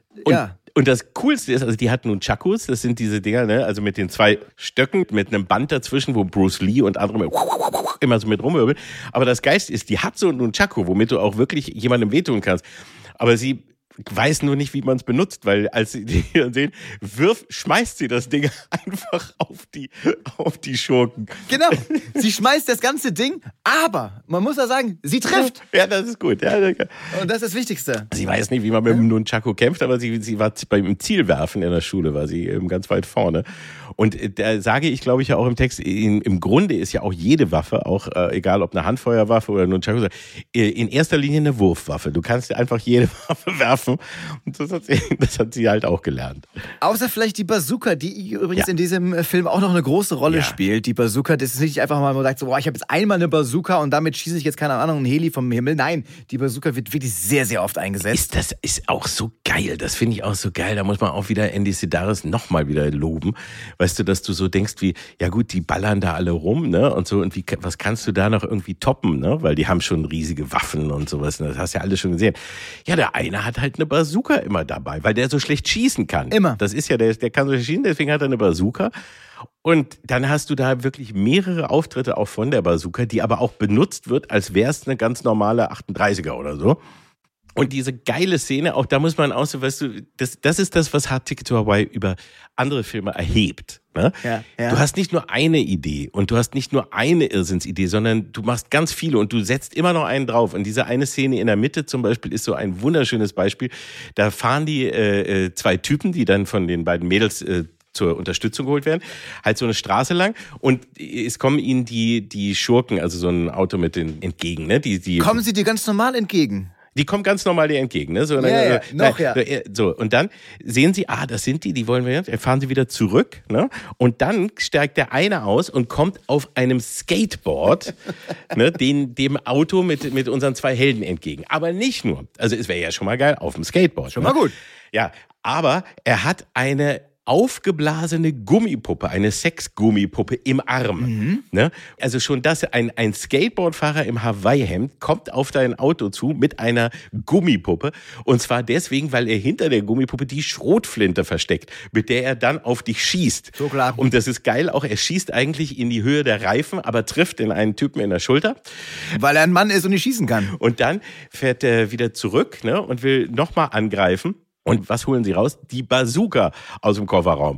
Und, ja. und das Coolste ist, also die hat Nunchakus, das sind diese Dinger, ne, also mit den zwei Stöcken, mit einem Band dazwischen, wo Bruce Lee und andere immer so mit rumwirbeln. Aber das Geilste ist, die hat so ein Nunchaku, womit du auch wirklich jemandem wehtun kannst. Aber sie weiß nur nicht, wie man es benutzt, weil als sie die hier sehen, wirf, schmeißt sie das Ding einfach auf die, auf die Schurken. Genau, sie schmeißt das ganze Ding, aber man muss ja sagen, sie trifft. Ja, das ist gut. Ja, und das ist das Wichtigste. Sie weiß nicht, wie man mit dem Nunchaku kämpft, aber sie, sie war beim Zielwerfen in der Schule, war sie eben ganz weit vorne. Und da sage ich, glaube ich, ja auch im Text, in, im Grunde ist ja auch jede Waffe, auch äh, egal ob eine Handfeuerwaffe oder Nunchaku, in erster Linie eine Wurfwaffe. Du kannst einfach jede Waffe werfen. Und das hat sie, das hat sie halt auch gelernt. Außer vielleicht die Bazooka, die übrigens ja. in diesem Film auch noch eine große Rolle ja. spielt. Die Bazooka, das ist nicht einfach mal, man sagt so, boah, ich habe jetzt einmal eine Bazooka und damit schieße ich jetzt, keine Ahnung, einen Heli vom Himmel. Nein, die Bazooka wird wirklich sehr, sehr oft eingesetzt. Ist, das ist auch so geil. Das finde ich auch so geil. Da muss man auch wieder Andy Sidaris nochmal wieder loben. Weißt du, dass du so denkst wie, ja gut, die ballern da alle rum, ne? Und so, und wie, was kannst du da noch irgendwie toppen, ne? Weil die haben schon riesige Waffen und sowas. Ne? Das hast du ja alles schon gesehen. Ja, der eine hat halt eine Bazooka immer dabei, weil der so schlecht schießen kann. Immer. Das ist ja, der, der kann so schlecht schießen, deswegen hat er eine Bazooka. Und dann hast du da wirklich mehrere Auftritte auch von der Bazooka, die aber auch benutzt wird, als wäre es eine ganz normale achtunddreißiger oder so. Und diese geile Szene, auch da muss man auch so, weißt du, das, das ist das, was Hard Ticket to Hawaii über andere Filme erhebt. Ne? Ja, ja. Du hast nicht nur eine Idee und du hast nicht nur eine Irrsinnsidee, sondern du machst ganz viele und du setzt immer noch einen drauf. Und diese eine Szene in der Mitte zum Beispiel ist so ein wunderschönes Beispiel. Da fahren die äh, zwei Typen, die dann von den beiden Mädels äh, zur Unterstützung geholt werden, halt so eine Straße lang und es kommen ihnen die, die Schurken, also so ein Auto mit den entgegen. Ne? Die, die, kommen sie dir ganz normal entgegen? Die kommen ganz normal dir entgegen, ne? So, ja, ja, äh, noch, ja. So, und dann sehen sie, ah, das sind die, die wollen wir jetzt, dann fahren sie wieder zurück, ne? Und dann steigt der eine aus und kommt auf einem Skateboard, ne, den, dem Auto mit, mit unseren zwei Helden entgegen. Aber nicht nur, also es wäre ja schon mal geil, auf dem Skateboard. Schon ne? mal gut. Ja, aber er hat eine aufgeblasene Gummipuppe, eine Sexgummipuppe im Arm. Mhm. Ne? Also schon das, ein, ein Skateboardfahrer im Hawaii-Hemd kommt auf dein Auto zu mit einer Gummipuppe. Und zwar deswegen, weil er hinter der Gummipuppe die Schrotflinte versteckt, mit der er dann auf dich schießt. So klar. Und das ist geil, auch er schießt eigentlich in die Höhe der Reifen, aber trifft den einen Typen in der Schulter. Weil er ein Mann ist und nicht schießen kann. Und dann fährt er wieder zurück, ne, und will nochmal angreifen. Und was holen sie raus? Die Bazooka aus dem Kofferraum.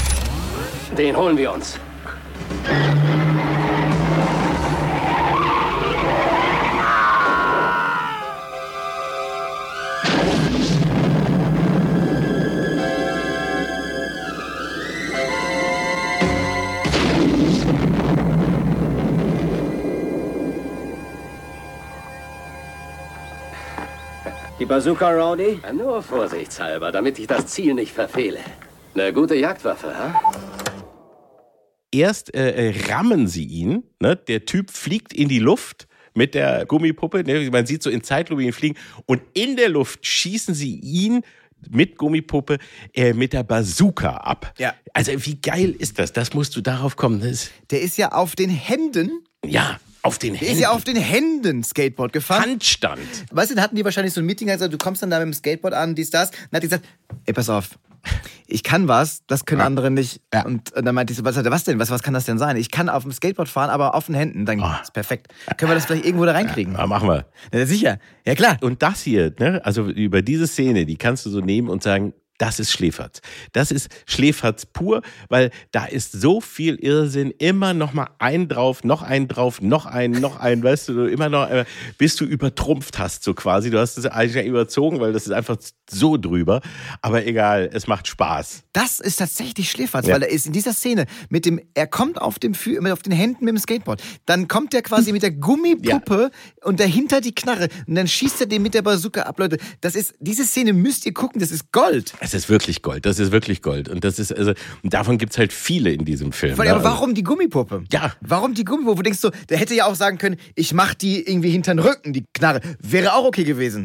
Den holen wir uns. Die Bazooka, Rowdy? Nur vorsichtshalber, damit ich das Ziel nicht verfehle. Eine gute Jagdwaffe, ha? Erst äh, rammen sie ihn, ne? Der Typ fliegt in die Luft mit der Gummipuppe, ne? Man sieht so in Zeitlupe ihn fliegen und in der Luft schießen sie ihn mit Gummipuppe äh, mit der Bazooka ab. Ja. Also wie geil ist das? Das musst du darauf kommen. Das Der ist ja auf den Händen. Ja. Auf den Der Händen. ist ja auf den Händen Skateboard gefahren. Handstand. Weißt du, dann hatten die wahrscheinlich so ein Meeting, also du kommst dann da mit dem Skateboard an, dies, das. Dann hat die gesagt, ey, pass auf, ich kann was, das können ja. andere nicht. Ja. Und, und dann meinte ich so, was, was denn, was, was kann das denn sein? Ich kann auf dem Skateboard fahren, aber auf den Händen. Dann oh. ist perfekt. Können wir das vielleicht irgendwo da reinkriegen? Ja, machen wir. Ja, sicher, ja klar. Und das hier, ne, also über diese Szene, die kannst du so nehmen und sagen, das ist Schläferz. Das ist Schläferz pur, weil da ist so viel Irrsinn, immer noch mal einen drauf, noch einen drauf, noch einen, noch einen, weißt du, immer noch, bis du übertrumpft hast, so quasi. Du hast es eigentlich überzogen, weil das ist einfach so drüber. Aber egal, es macht Spaß. Das ist tatsächlich Schläferz, ja. weil er ist in dieser Szene mit dem, er kommt auf dem Fü- auf den Händen mit dem Skateboard. Dann kommt er quasi mit der Gummipuppe ja. und dahinter die Knarre. Und dann schießt er den mit der Bazooka ab, Leute. Das ist, diese Szene müsst ihr gucken, das ist Gold. Es ist wirklich Gold, das ist wirklich Gold. Und das ist, also, davon gibt's halt viele in diesem Film. Weil, aber warum die Gummipuppe? Ja. Warum die Gummipuppe? Wo denkst du, der hätte ja auch sagen können, ich mach die irgendwie hinter den Rücken, die Knarre. Wäre auch okay gewesen.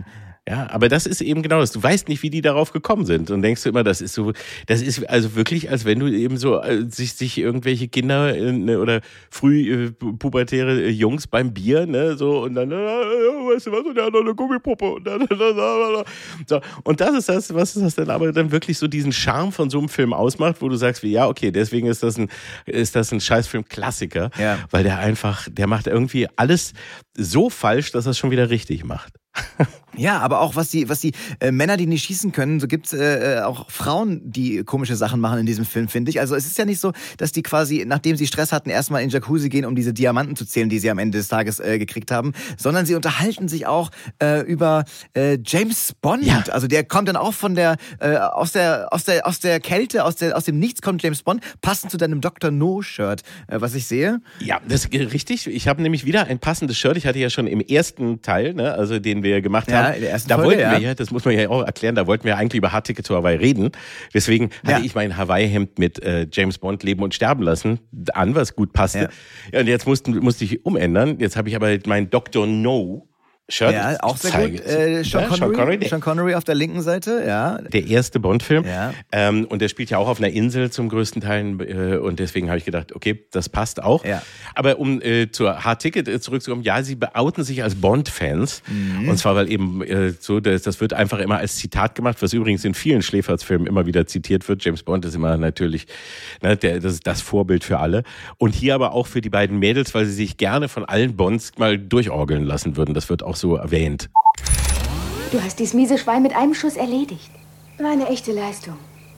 Ja, aber das ist eben genau das. Du weißt nicht, wie die darauf gekommen sind und denkst du immer, das ist so, das ist also wirklich, als wenn du eben so äh, sich, sich irgendwelche Kinder äh, ne, oder früh äh, pubertäre äh, Jungs beim Bier, ne, so und dann, äh, weißt du was, und der hat noch eine Gummipuppe und dann, so. Und das ist das, was ist das denn aber dann wirklich so diesen Charme von so einem Film ausmacht, wo du sagst, wie ja, okay, deswegen ist das ein, ist das ein Scheißfilm-Klassiker, ja. weil der einfach, der macht irgendwie alles so falsch, dass er es schon wieder richtig macht. Ja, aber auch was die, was die äh, Männer, die nicht schießen können, so gibt's äh, auch Frauen, die komische Sachen machen in diesem Film, finde ich. Also es ist ja nicht so, dass die quasi, nachdem sie Stress hatten, erstmal in den Jacuzzi gehen, um diese Diamanten zu zählen, die sie am Ende des Tages äh, gekriegt haben, sondern sie unterhalten sich auch äh, über äh, James Bond. Ja. Also der kommt dann auch von der, äh, aus der, aus der, aus der Kälte, aus der, aus dem Nichts kommt James Bond, passend zu deinem Doktor No-Shirt, äh, was ich sehe. Ja, das ist richtig. Ich habe nämlich wieder ein passendes Shirt. Ich hatte ja schon im ersten Teil, ne, also den wir gemacht Ja, haben. in der ersten da Folge, wollten ja. wir ja, das muss man ja auch erklären, da wollten wir eigentlich über Hard Ticket to Hawaii reden. Deswegen hatte Ja. ich mein Hawaii-Hemd mit äh, James Bond Leben und Sterben lassen an, was gut passte. Ja. Ja, und jetzt mussten, musste ich umändern. Jetzt habe ich aber mein Doktor No Shirt. Ja, auch sehr zeige gut. es. Äh, Sean, Ja, Connery, Sean Connery, der- Sean Connery auf der linken Seite, ja. Der erste Bond-Film. Ja. Ähm, und der spielt ja auch auf einer Insel zum größten Teil. Äh, und deswegen habe ich gedacht, okay, das passt auch. Ja. Aber um äh, zur Hard Ticket äh, zurückzukommen, ja, sie beouten sich als Bond-Fans. Mhm. Und zwar, weil eben äh, so, das, das wird einfach immer als Zitat gemacht, was übrigens in vielen Schläferz-Filmen immer wieder zitiert wird. James Bond ist immer natürlich ne, der, das, ist das Vorbild für alle. Und hier aber auch für die beiden Mädels, weil sie sich gerne von allen Bonds mal durchorgeln lassen würden. Das wird auch so erwähnt. Du hast dieses miese Schwein mit einem Schuss erledigt. War eine echte Leistung.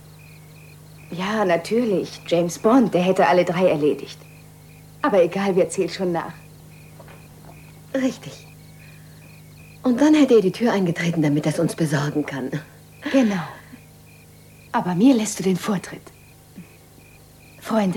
Ja, natürlich. James Bond, der hätte alle drei erledigt. Aber egal, wer zählt schon nach. Richtig. Und dann hätte er die Tür eingetreten, damit er es uns besorgen kann. Genau. Aber mir lässt du den Vortritt. Freunde?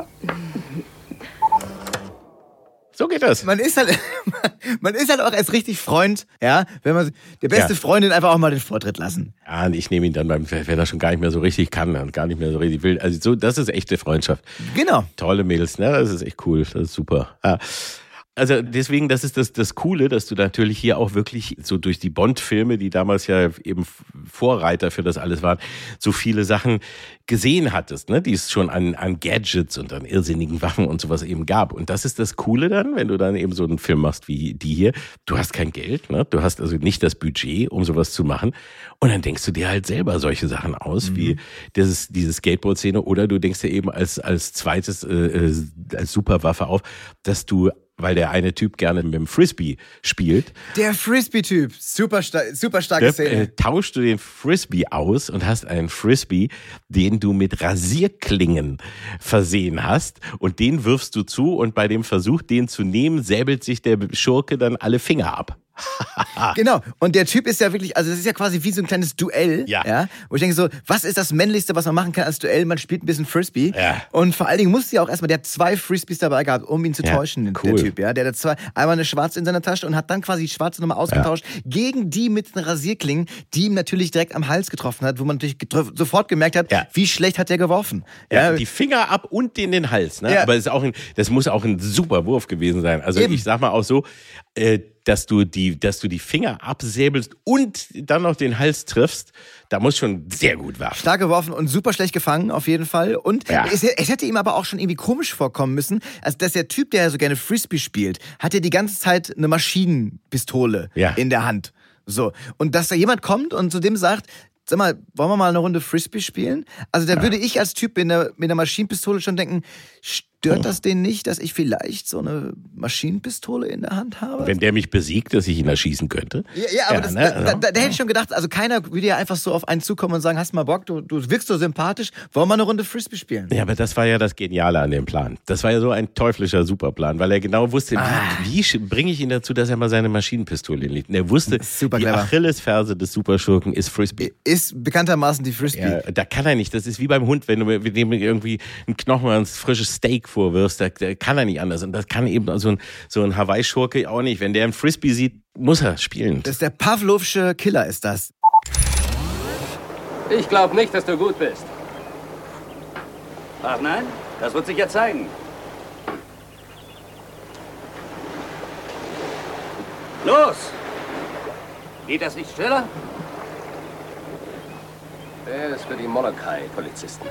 So geht das. Man ist halt, man ist halt auch erst richtig Freund, ja, wenn man der beste Ja. Freundin einfach auch mal den Vortritt lassen. Ja, und ich nehme ihn dann beim, wenn er schon gar nicht mehr so richtig kann und gar nicht mehr so richtig will. Also so, das ist echte Freundschaft. Genau. Tolle Mädels, ne? Das ist echt cool. Das ist super. Ja. Also deswegen, das ist das, das Coole, dass du natürlich hier auch wirklich so durch die Bond-Filme, die damals ja eben Vorreiter für das alles waren, so viele Sachen gesehen hattest, ne? Die es schon an, an Gadgets und an irrsinnigen Waffen und sowas eben gab. Und das ist das Coole dann, wenn du dann eben so einen Film machst wie die hier. Du hast kein Geld, ne? Du hast also nicht das Budget, um sowas zu machen. Und dann denkst du dir halt selber solche Sachen aus, mhm. wie dieses, diese Skateboard-Szene. Oder du denkst dir eben als, als zweites, äh, als Superwaffe auf, dass du, weil der eine Typ gerne mit dem Frisbee spielt. Der Frisbee-Typ, super, sta- super starke Da, Szene. äh, tauschst du den Frisbee aus und hast einen Frisbee, den du mit Rasierklingen versehen hast und den wirfst du zu und bei dem Versuch, den zu nehmen, säbelt sich der Schurke dann alle Finger ab. Genau. Und der Typ ist ja wirklich, also das ist ja quasi wie so ein kleines Duell. Ja. ja. Wo ich denke so, was ist das Männlichste, was man machen kann als Duell? Man spielt ein bisschen Frisbee. Ja. Und vor allen Dingen musste ja auch erstmal, der hat zwei Frisbees dabei gehabt, um ihn zu Ja, täuschen, cool. der Typ. Ja. Der hat zwei, einmal eine schwarze in seiner Tasche und hat dann quasi die schwarze nochmal ausgetauscht gegen die mit den Rasierklingen, die ihm natürlich direkt am Hals getroffen hat, wo man natürlich getroffen, sofort gemerkt hat, Ja. wie schlecht hat der geworfen. Ja, die Finger ab und den den Hals. Ne? Ja. Aber es ist auch ein, das muss auch ein super Wurf gewesen sein. Also Eben. ich sag mal auch so, äh, dass du die, dass du die Finger absäbelst und dann noch den Hals triffst, da muss schon sehr gut werfen. Stark geworfen und super schlecht gefangen, auf jeden Fall. Und Ja. es, es hätte ihm aber auch schon irgendwie komisch vorkommen müssen, also dass der Typ, der so gerne Frisbee spielt, hat ja die ganze Zeit eine Maschinenpistole Ja. in der Hand. So. Und dass da jemand kommt und zu dem sagt, sag mal, wollen wir mal eine Runde Frisbee spielen? Also da würde ich als Typ mit einer, mit einer Maschinenpistole schon denken, stört das den nicht, dass ich vielleicht so eine Maschinenpistole in der Hand habe? Wenn der mich besiegt, dass ich ihn erschießen könnte. Ja, ja aber Ja, das, ne? da, da, da hätte ich schon gedacht, also keiner würde ja einfach so auf einen zukommen und sagen, hast mal Bock, du, du wirkst so sympathisch, wollen wir eine Runde Frisbee spielen? Ja, aber das war ja das Geniale an dem Plan. Das war ja so ein teuflischer Superplan, weil er genau wusste, Ah. wie, wie bringe ich ihn dazu, dass er mal seine Maschinenpistole hinlegt. Und er wusste, Super die clever. Achillesferse des Superschurken ist Frisbee. Ist bekanntermaßen die Frisbee. Ja, da kann er nicht. Das ist wie beim Hund, wenn du mit dem irgendwie einen Knochen oder ein frisches Steak vorwirfst, da, da kann er nicht anders. Und das kann eben so ein, so ein Hawaii-Schurke auch nicht. Wenn der einen Frisbee sieht, muss er spielen. Das ist der Pavlovsche Killer, ist das. Ich glaube nicht, dass du gut bist. Ach nein? Das wird sich ja zeigen. Los! Geht das nicht schneller? Der ist für die Molokai-Polizisten.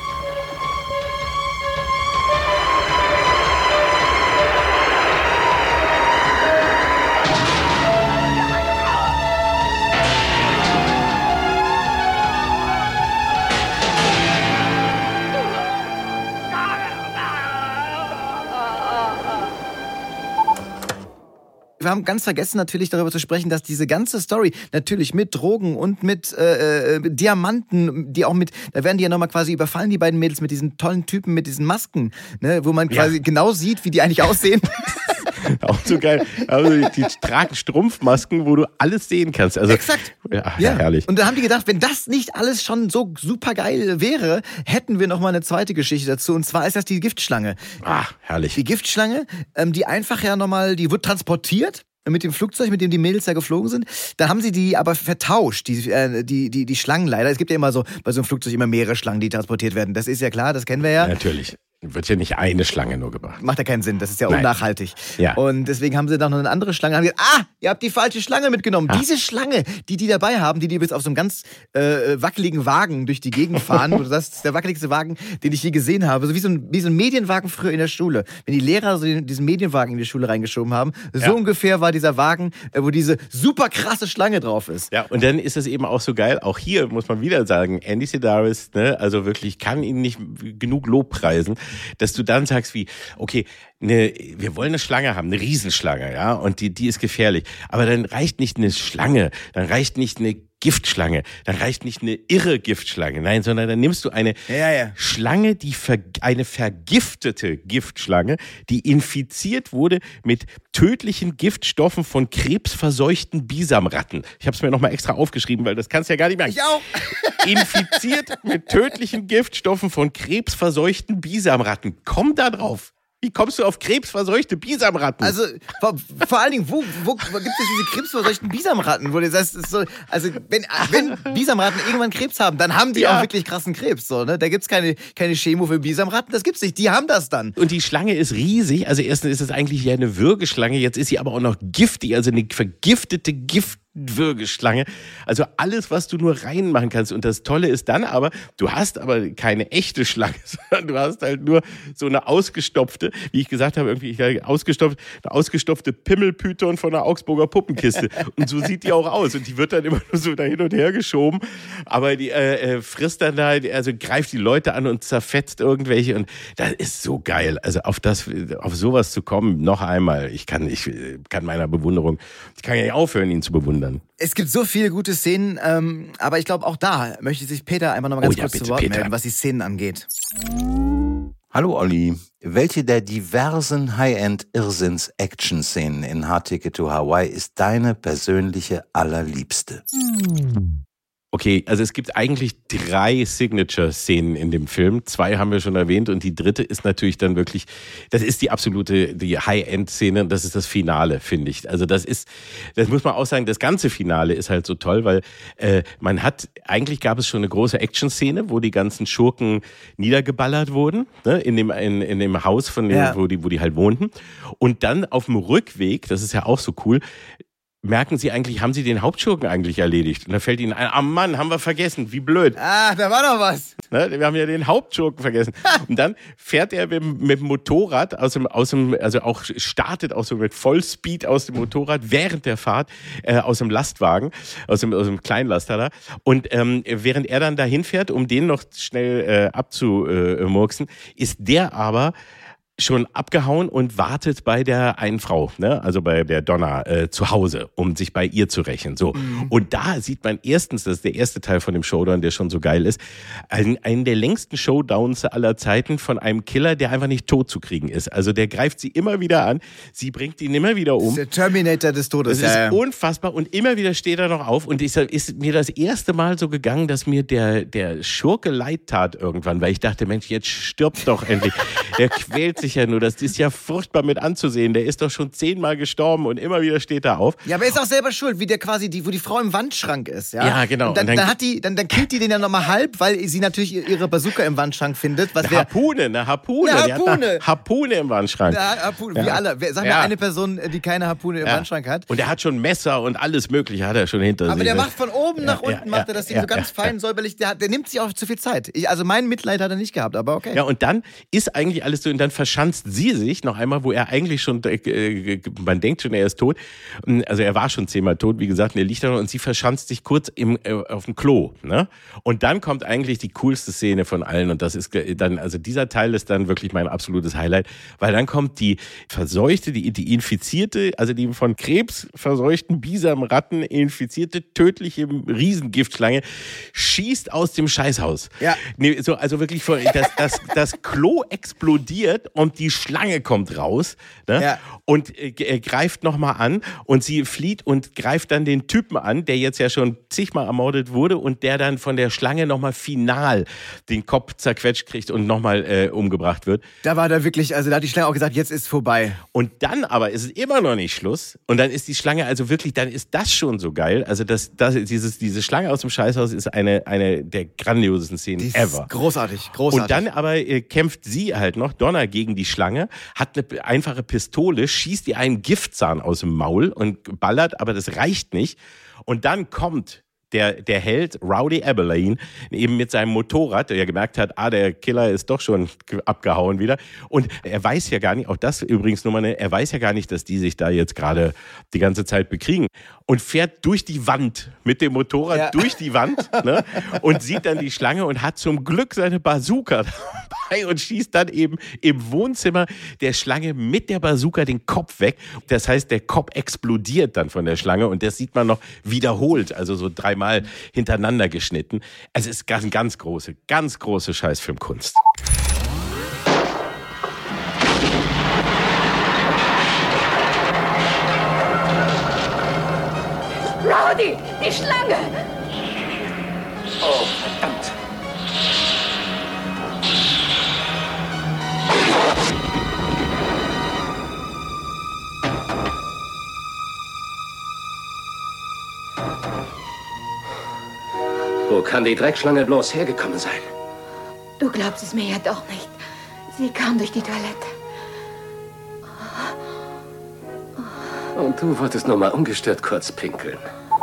Wir haben ganz vergessen natürlich darüber zu sprechen, dass diese ganze Story natürlich mit Drogen und mit äh, Diamanten, die auch mit, da werden die ja nochmal quasi überfallen, die beiden Mädels mit diesen tollen Typen, mit diesen Masken, ne, wo man quasi ja. genau sieht, wie die eigentlich aussehen. Auch so geil. Also die, die tragen Strumpfmasken, wo du alles sehen kannst. Also, exakt. Ja, ja. herrlich. Und da haben die gedacht, wenn das nicht alles schon so super geil wäre, hätten wir noch mal eine zweite Geschichte dazu. Und zwar ist das die Giftschlange. Ah, herrlich. Die Giftschlange, ähm, die einfach ja nochmal, die wird transportiert mit dem Flugzeug, mit dem die Mädels da geflogen sind. Da haben sie die aber vertauscht, die, äh, die, die, die Schlangen leider. Es gibt ja immer so, bei so einem Flugzeug immer mehrere Schlangen, die transportiert werden. Das ist ja klar, das kennen wir ja. Natürlich. Wird ja nicht eine Schlange nur gebracht. Macht ja keinen Sinn, das ist ja Nein. unnachhaltig. Ja. Und deswegen haben sie dann noch eine andere Schlange. Haben gesagt, ah, ihr habt die falsche Schlange mitgenommen. Ah. Diese Schlange, die die dabei haben, die die bis auf so einem ganz äh, wackeligen Wagen durch die Gegend fahren. Das ist der wackeligste Wagen, den ich je gesehen habe. So wie so ein, wie so ein Medienwagen früher in der Schule. Wenn die Lehrer so diesen Medienwagen in die Schule reingeschoben haben, so ja. ungefähr war dieser Wagen, wo diese super krasse Schlange drauf ist. Ja, und dann ist es eben auch so geil. Auch hier muss man wieder sagen, Andy Sidaris, ne, also wirklich, kann ihn nicht genug Lob preisen, dass du dann sagst wie, okay, ne, wir wollen eine Schlange haben, eine Riesenschlange, ja, und die, die ist gefährlich. Aber dann reicht nicht eine Schlange, dann reicht nicht eine Giftschlange, dann reicht nicht eine irre Giftschlange, nein, sondern dann nimmst du eine ja, ja. Schlange, die ver, eine vergiftete Giftschlange, die infiziert wurde mit tödlichen Giftstoffen von krebsverseuchten Bisamratten. Ich habe es mir nochmal extra aufgeschrieben, weil das kannst du ja gar nicht merken. Ich auch. Infiziert mit tödlichen Giftstoffen von krebsverseuchten Bisamratten. Komm da drauf. Wie kommst du auf krebsverseuchte Bisamratten? Also, vor, vor allen Dingen, wo, wo, wo gibt es diese krebsverseuchten Bisamratten? Wo du sagst, ist so, also, wenn, wenn Bisamratten irgendwann Krebs haben, dann haben die ja. auch wirklich krassen Krebs. So, ne? Da gibt's keine, keine Chemo für Bisamratten, das gibt's nicht. Die haben das dann. Und die Schlange ist riesig. Also, erstens ist es eigentlich ja eine Würgeschlange. Jetzt ist sie aber auch noch giftig, also eine vergiftete Gift. Würgeschlange. Also alles, was du nur reinmachen kannst. Und das Tolle ist dann aber, du hast aber keine echte Schlange, sondern du hast halt nur so eine ausgestopfte, wie ich gesagt habe, irgendwie ausgestopft, eine ausgestopfte Pimmelpython von einer Augsburger Puppenkiste. Und so sieht die auch aus. Und die wird dann immer nur so da hin und her geschoben. Aber die äh, frisst dann da, also greift die Leute an und zerfetzt irgendwelche. Und das ist so geil. Also auf das, auf sowas zu kommen, noch einmal. Ich kann, ich kann meiner Bewunderung, ich kann ja nicht aufhören, ihn zu bewundern. Es gibt so viele gute Szenen, ähm, aber ich glaube, auch da möchte sich Peter einfach noch mal ganz oh ja, kurz bitte, zu Wort Peter. melden, was die Szenen angeht. Hallo Olli, welche der diversen High-End-Irrsinns-Action-Szenen in Hard Ticket to Hawaii ist deine persönliche allerliebste? Okay, also es gibt eigentlich drei Signature-Szenen in dem Film. Zwei haben wir schon erwähnt und die dritte ist natürlich dann wirklich, das ist die absolute, die High-End-Szene, das ist das Finale, finde ich. Also das ist, das muss man auch sagen, das ganze Finale ist halt so toll, weil äh, man hat, eigentlich gab es schon eine große Action-Szene, wo die ganzen Schurken niedergeballert wurden, ne, in dem, in, in dem Haus, von dem, ja. wo die, wo die halt wohnten. Und dann auf dem Rückweg, das ist ja auch so cool, merken sie eigentlich, haben sie den Hauptschurken eigentlich erledigt? Und da fällt ihnen ein, ah Mann, haben wir vergessen, wie blöd. Ah, da war noch was. Ne, wir haben ja den Hauptschurken vergessen. Und dann fährt er mit, mit dem Motorrad aus dem, aus dem, also auch startet auch so mit Vollspeed aus dem Motorrad während der Fahrt äh, aus dem Lastwagen, aus dem, aus dem Kleinlaster da. Und ähm, während er dann dahin fährt, um den noch schnell äh, abzumurksen, ist der aber schon abgehauen und wartet bei der einen Frau, ne? Also bei der Donna äh, zu Hause, um sich bei ihr zu rächen. So. Mhm. Und da sieht man erstens, das ist der erste Teil von dem Showdown, der schon so geil ist, einen, einen der längsten Showdowns aller Zeiten von einem Killer, der einfach nicht tot zu kriegen ist. Also der greift sie immer wieder an, sie bringt ihn immer wieder um. Das ist der Terminator des Todes. Das ist ja, ja. unfassbar und immer wieder steht er noch auf und ist, ist mir das erste Mal so gegangen, dass mir der, der Schurke leid tat irgendwann, weil ich dachte, Mensch, jetzt stirbt doch endlich. Der quält sich sich ja nur, das ist ja furchtbar mit anzusehen. Der ist doch schon zehnmal gestorben und immer wieder steht er auf. Ja, aber er ist auch selber schuld, wie der quasi, die, wo die Frau im Wandschrank ist. Ja, ja genau. Und dann, und dann, dann, hat die, dann, dann killt die den ja nochmal halb, weil sie natürlich ihre Bazooka im Wandschrank findet. Was eine wär, Harpune, eine Harpune. Eine Die hat Harpune. eine Harpune im Wandschrank. Eine Harpune, wie Ja. alle. Wer- Sag mir Ja. eine Person, die keine Harpune im Ja. Wandschrank hat. Und er hat schon Messer und alles Mögliche hat er schon hinter Aber sich. der macht von oben nach Ja, unten, ja, macht er das Ding ja, so ganz ja, fein, säuberlich. Der, hat- der nimmt sich auch zu viel Zeit. Ich, also mein Mitleid hat er nicht gehabt, aber okay. Ja, und dann ist eigentlich alles so, und dann verschanzt sie sich noch einmal, wo er eigentlich schon, äh, man denkt schon, er ist tot. Also er war schon zehnmal tot, wie gesagt, und er liegt da noch, und sie verschanzt sich kurz im, äh, auf dem Klo. Ne? Und dann kommt eigentlich die coolste Szene von allen, und das ist dann, also dieser Teil ist dann wirklich mein absolutes Highlight, weil dann kommt die verseuchte, die, die infizierte, also die von Krebs verseuchten Bisamratten infizierte, tödliche Riesengiftschlange, schießt aus dem Scheißhaus. Ja. Nee, so, also wirklich, vor- das, das, das Klo explodiert und die Schlange kommt raus, ne? Ja. Und äh, äh, greift nochmal an, und sie flieht und greift dann den Typen an, der jetzt ja schon zigmal ermordet wurde und der dann von der Schlange nochmal final den Kopf zerquetscht kriegt und nochmal äh, umgebracht wird. Da war da wirklich, also da hat die Schlange auch gesagt, jetzt ist vorbei. Und dann aber ist es immer noch nicht Schluss. Und dann ist die Schlange, also wirklich, dann ist das schon so geil. Also das, das, dieses, diese Schlange aus dem Scheißhaus ist eine, eine der grandiosesten Szenen Die ist ever. großartig, großartig. Und dann aber äh, kämpft sie halt noch, Donna, gegen die Schlange, hat eine einfache Pistole, schießt ihr einen Giftzahn aus dem Maul und ballert, aber das reicht nicht. Und dann kommt der, der Held Rowdy Abilene eben mit seinem Motorrad, der ja gemerkt hat, ah, der Killer ist doch schon abgehauen wieder. Und er weiß ja gar nicht, auch das übrigens nochmal, eine, er weiß ja gar nicht, dass die sich da jetzt gerade die ganze Zeit bekriegen. Und fährt durch die Wand mit dem Motorrad, Ja. durch die Wand, ne? Und sieht dann die Schlange und hat zum Glück seine Bazooka dabei und schießt dann eben im Wohnzimmer der Schlange mit der Bazooka den Kopf weg. Das heißt, der Kopf explodiert dann von der Schlange, und das sieht man noch wiederholt, also so dreimal hintereinander geschnitten. Es ist ganz, ganz große, ganz große Scheißfilmkunst. Rowdy, die Schlange! Oh, verdammt. Wo kann die Dreckschlange bloß hergekommen sein? Du glaubst es mir ja doch nicht. Sie kam durch die Toilette. Und du wolltest nur mal ungestört kurz pinkeln.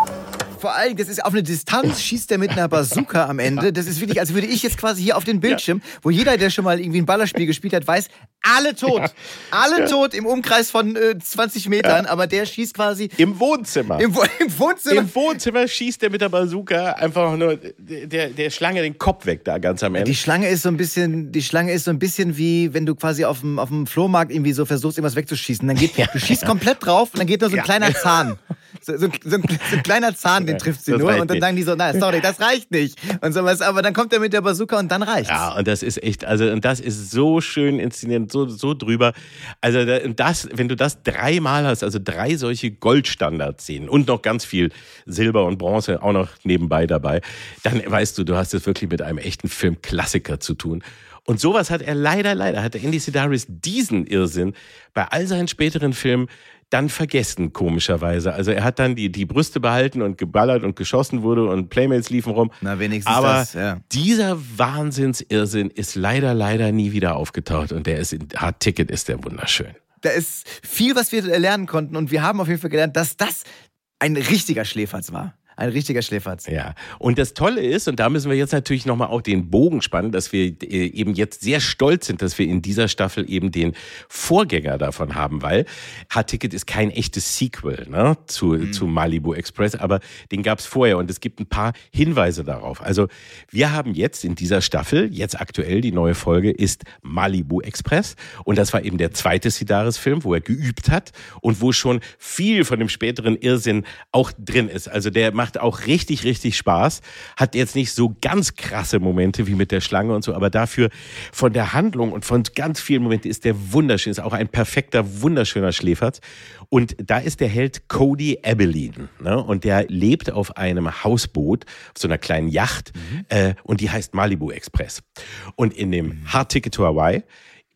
Vor allem, das ist auf eine Distanz, schießt er mit einer Bazooka am Ende. Das ist wirklich, als würde ich jetzt quasi hier auf den Bildschirm, wo jeder, der schon mal irgendwie ein Ballerspiel gespielt hat, weiß, alle tot. Alle Ja. tot im Umkreis von äh, zwanzig Metern, aber der schießt quasi Im Wohnzimmer. im, Wo- im Wohnzimmer. Im Wohnzimmer schießt er mit der Bazooka einfach nur der, der Schlange den Kopf weg da ganz am Ende. Die Schlange ist so ein bisschen, die Schlange ist so ein bisschen wie, wenn du quasi auf dem, auf dem Flohmarkt irgendwie so versuchst, irgendwas wegzuschießen. Dann geht, du schießt komplett drauf und dann geht nur so ein Ja. kleiner Zahn. So, so, ein- so, ein, so ein kleiner Zahn, den trifft sie Das nur. reicht Und dann nicht. sagen die so, nein, sorry, das reicht nicht. Und sowas. Aber dann kommt er mit der Bazooka und dann reicht's. Ja, und das ist echt, also, und das ist so schön inszeniert, so, so drüber. Also, da- und das, wenn du das dreimal hast, also drei solche Goldstandard-Szenen und noch ganz viel Silber und Bronze auch noch nebenbei dabei, dann weißt du, du hast es wirklich mit einem echten Filmklassiker zu tun. Und sowas hat er leider, leider, hat Andy Sidaris diesen Irrsinn bei all seinen späteren Filmen dann vergessen, komischerweise. Also er hat dann die, die Brüste behalten und geballert und geschossen wurde und Playmates liefen rum. Na, wenigstens Aber das, ja. dieser Wahnsinnsirrsinn ist leider, leider nie wieder aufgetaucht, und der ist in Hard Ticket ist der wunderschön. Da ist viel, was wir lernen konnten, und wir haben auf jeden Fall gelernt, dass das ein richtiger Schläferz war. Ein richtiger Schläferz. Ja, und das Tolle ist, und da müssen wir jetzt natürlich nochmal auch den Bogen spannen, dass wir äh, eben jetzt sehr stolz sind, dass wir in dieser Staffel eben den Vorgänger davon haben, weil Hard Ticket ist kein echtes Sequel, ne, zu, mhm. zu Malibu Express, aber den gab es vorher, und es gibt ein paar Hinweise darauf. Also wir haben jetzt in dieser Staffel, jetzt aktuell die neue Folge ist Malibu Express, und das war eben der zweite Sidaris-Film, wo er geübt hat und wo schon viel von dem späteren Irrsinn auch drin ist. Also der macht auch richtig, richtig Spaß. Hat jetzt nicht so ganz krasse Momente wie mit der Schlange und so, aber dafür von der Handlung und von ganz vielen Momenten ist der wunderschön, ist auch ein perfekter, wunderschöner Schläferz. Und da ist der Held Cody Abilene, ne? Und der lebt auf einem Hausboot, auf so einer kleinen Yacht, mhm. äh, und die heißt Malibu Express. Und in dem Hard Ticket to Hawaii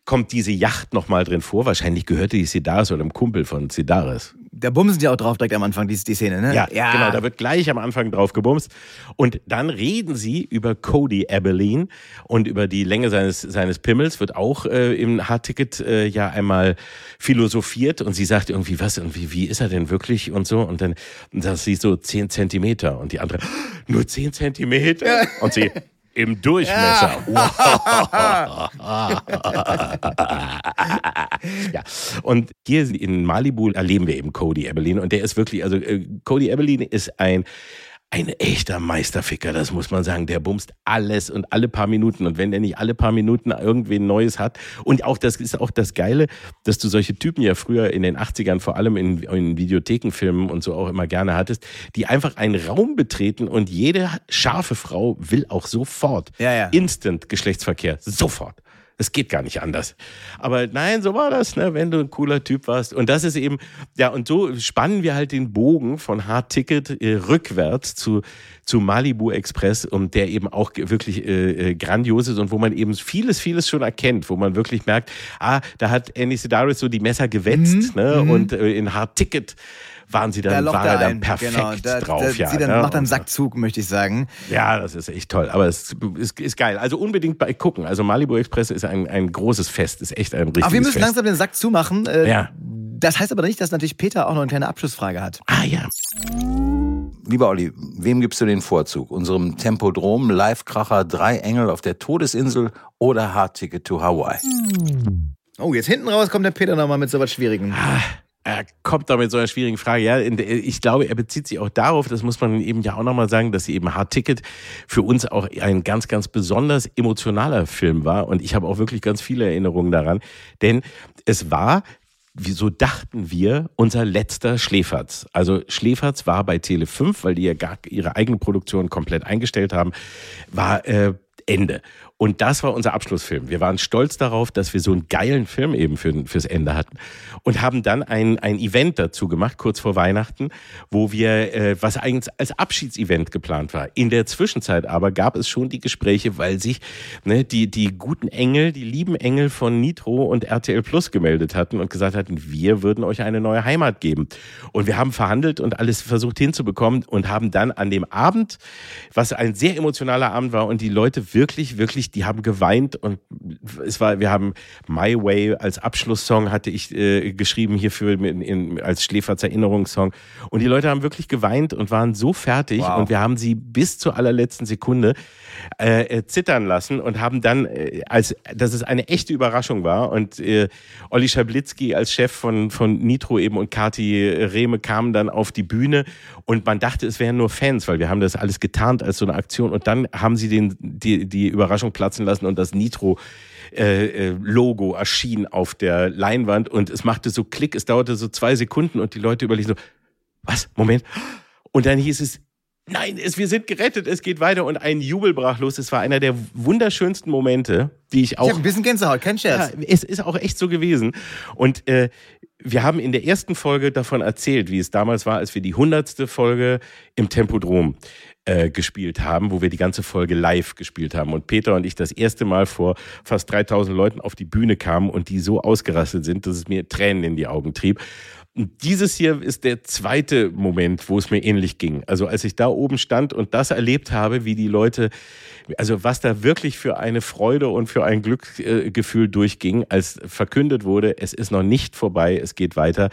kommt diese Yacht nochmal drin vor. Wahrscheinlich gehörte die Sedaris oder einem Kumpel von Sedaris. Da bumsen die auch drauf direkt am Anfang, die, die Szene, ne? Ja, ja, genau, da wird gleich am Anfang drauf gebumst. Und dann reden sie über Cody Abilene und über die Länge seines, seines Pimmels wird auch äh, im Hardticket äh, ja einmal philosophiert. Und sie sagt irgendwie, was, irgendwie, wie ist er denn wirklich und so. Und dann sagt sie so zehn Zentimeter. Und die andere, nur zehn Zentimeter? Ja. Und sie... Im Durchmesser. Ja. Ja. Und hier in Malibu erleben wir eben Cody Abilene. Und der ist wirklich, also Cody Abilene ist ein Ein echter Meisterficker, das muss man sagen. Der bumst alles und alle paar Minuten. Und wenn der nicht alle paar Minuten irgendwen Neues hat. Und auch das ist auch das Geile, dass du solche Typen ja früher in den achtzigern, vor allem in, in Videothekenfilmen und so auch immer gerne hattest, die einfach einen Raum betreten und jede scharfe Frau will auch sofort ja, ja. Instant Geschlechtsverkehr. Sofort. Es geht gar nicht anders. Aber nein, so war das, ne, wenn du ein cooler Typ warst. Und das ist eben, ja, und so spannen wir halt den Bogen von Hard Ticket äh, rückwärts zu, zu Malibu Express und der eben auch wirklich äh, grandios ist und wo man eben vieles, vieles schon erkennt, wo man wirklich merkt, ah, da hat Andy Sedaris so die Messer gewetzt, mhm. ne, mhm. und äh, in Hard Ticket waren sie dann, da war er dann perfekt genau, da, drauf. Da, ja, sie dann, ne? macht dann Sackzug, möchte ich sagen. Ja, das ist echt toll. Aber es ist, ist geil. Also unbedingt bei gucken. Also Malibu Express ist ein, ein großes Fest. Ist echt ein richtiges Fest. Aber wir müssen Fest. langsam den Sack zumachen. Äh, ja. Das heißt aber nicht, dass natürlich Peter auch noch eine kleine Abschlussfrage hat. Ah ja. Lieber Olli, wem gibst du den Vorzug? Unserem Tempodrom, Live-Kracher, Drei Engel auf der Todesinsel oder Hard Ticket to Hawaii? Oh, jetzt hinten raus kommt der Peter nochmal mit so was Schwierigem. Ah. Er kommt da mit so einer schwierigen Frage. Ja, ich glaube, er bezieht sich auch darauf, das muss man eben ja auch nochmal sagen, dass eben Hard Ticket für uns auch ein ganz, ganz besonders emotionaler Film war. Und ich habe auch wirklich ganz viele Erinnerungen daran. Denn es war, so dachten wir, unser letzter Schläferz. Also Schläferz war bei Tele fünf, weil die ja gar ihre eigene Produktion komplett eingestellt haben, war äh, Ende. Und das war unser Abschlussfilm. Wir waren stolz darauf, dass wir so einen geilen Film eben für, fürs Ende hatten und haben dann ein, ein Event dazu gemacht, kurz vor Weihnachten, wo wir, äh, was eigentlich als Abschiedsevent geplant war. In der Zwischenzeit aber gab es schon die Gespräche, weil sich ne, die, die guten Engel, die lieben Engel von Nitro und R T L Plus gemeldet hatten und gesagt hatten, wir würden euch eine neue Heimat geben. Und wir haben verhandelt und alles versucht hinzubekommen und haben dann an dem Abend, was ein sehr emotionaler Abend war und die Leute wirklich, wirklich die haben geweint und es war, wir haben My Way als Abschlusssong hatte ich äh, geschrieben hierfür in, in, als Schläferz Erinnerungssong und die Leute haben wirklich geweint und waren so fertig wow. und wir haben sie bis zur allerletzten Sekunde äh, zittern lassen und haben dann, äh, als dass es eine echte Überraschung war und äh, Olli Schablitzky als Chef von, von Nitro eben und Kati Rehme kamen dann auf die Bühne und man dachte, es wären nur Fans, weil wir haben das alles getarnt als so eine Aktion und dann haben sie den, die, die Überraschung platzen lassen und das Nitro äh, Logo erschien auf der Leinwand und es machte so Klick, es dauerte so zwei Sekunden und die Leute überlegen so, was, Moment, und dann hieß es, nein, es, wir sind gerettet, es geht weiter und ein Jubel brach los. Es war einer der wunderschönsten Momente, die ich auch... Ich habe ein bisschen Gänsehaut, kein Scherz. Ja, es ist auch echt so gewesen. Und äh, wir haben in der ersten Folge davon erzählt, wie es damals war, als wir die hundertste Folge im Tempodrom äh, gespielt haben, wo wir die ganze Folge live gespielt haben. Und Peter und ich das erste Mal vor fast dreitausend Leuten auf die Bühne kamen und die so ausgerastet sind, dass es mir Tränen in die Augen trieb. Und dieses hier ist der zweite Moment, wo es mir ähnlich ging. Also als ich da oben stand und das erlebt habe, wie die Leute, also was da wirklich für eine Freude und für ein Glücksgefühl äh, durchging, als verkündet wurde, es ist noch nicht vorbei, es geht weiter.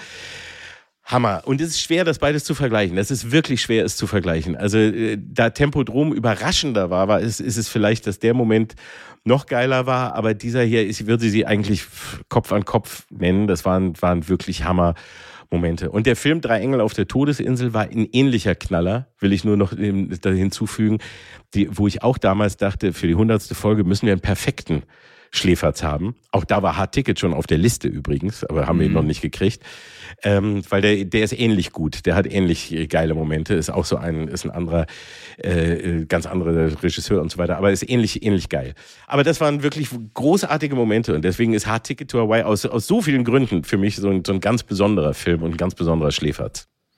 Hammer. Und es ist schwer, das beides zu vergleichen. Es ist wirklich schwer, es zu vergleichen. Also äh, da Tempodrom überraschender war, war ist, ist es vielleicht, dass der Moment noch geiler war, aber dieser hier, ich würde sie eigentlich Kopf an Kopf nennen. Das waren, waren wirklich Hammer. Momente. Und der Film Drei Engel auf der Todesinsel war ein ähnlicher Knaller, will ich nur noch hinzufügen, die, wo ich auch damals dachte, für die hundertste Folge müssen wir einen perfekten Schläferz haben. Auch da war Hard Ticket schon auf der Liste übrigens, aber haben wir ihn noch nicht gekriegt. Ähm, weil der, der ist ähnlich gut, der hat ähnlich geile Momente, ist auch so ein, ist ein anderer, äh, ganz anderer Regisseur und so weiter, aber ist ähnlich, ähnlich geil. Aber das waren wirklich großartige Momente und deswegen ist Hard Ticket to Hawaii aus, aus so vielen Gründen für mich so ein, so ein ganz besonderer Film und ein ganz besonderer Schläferz.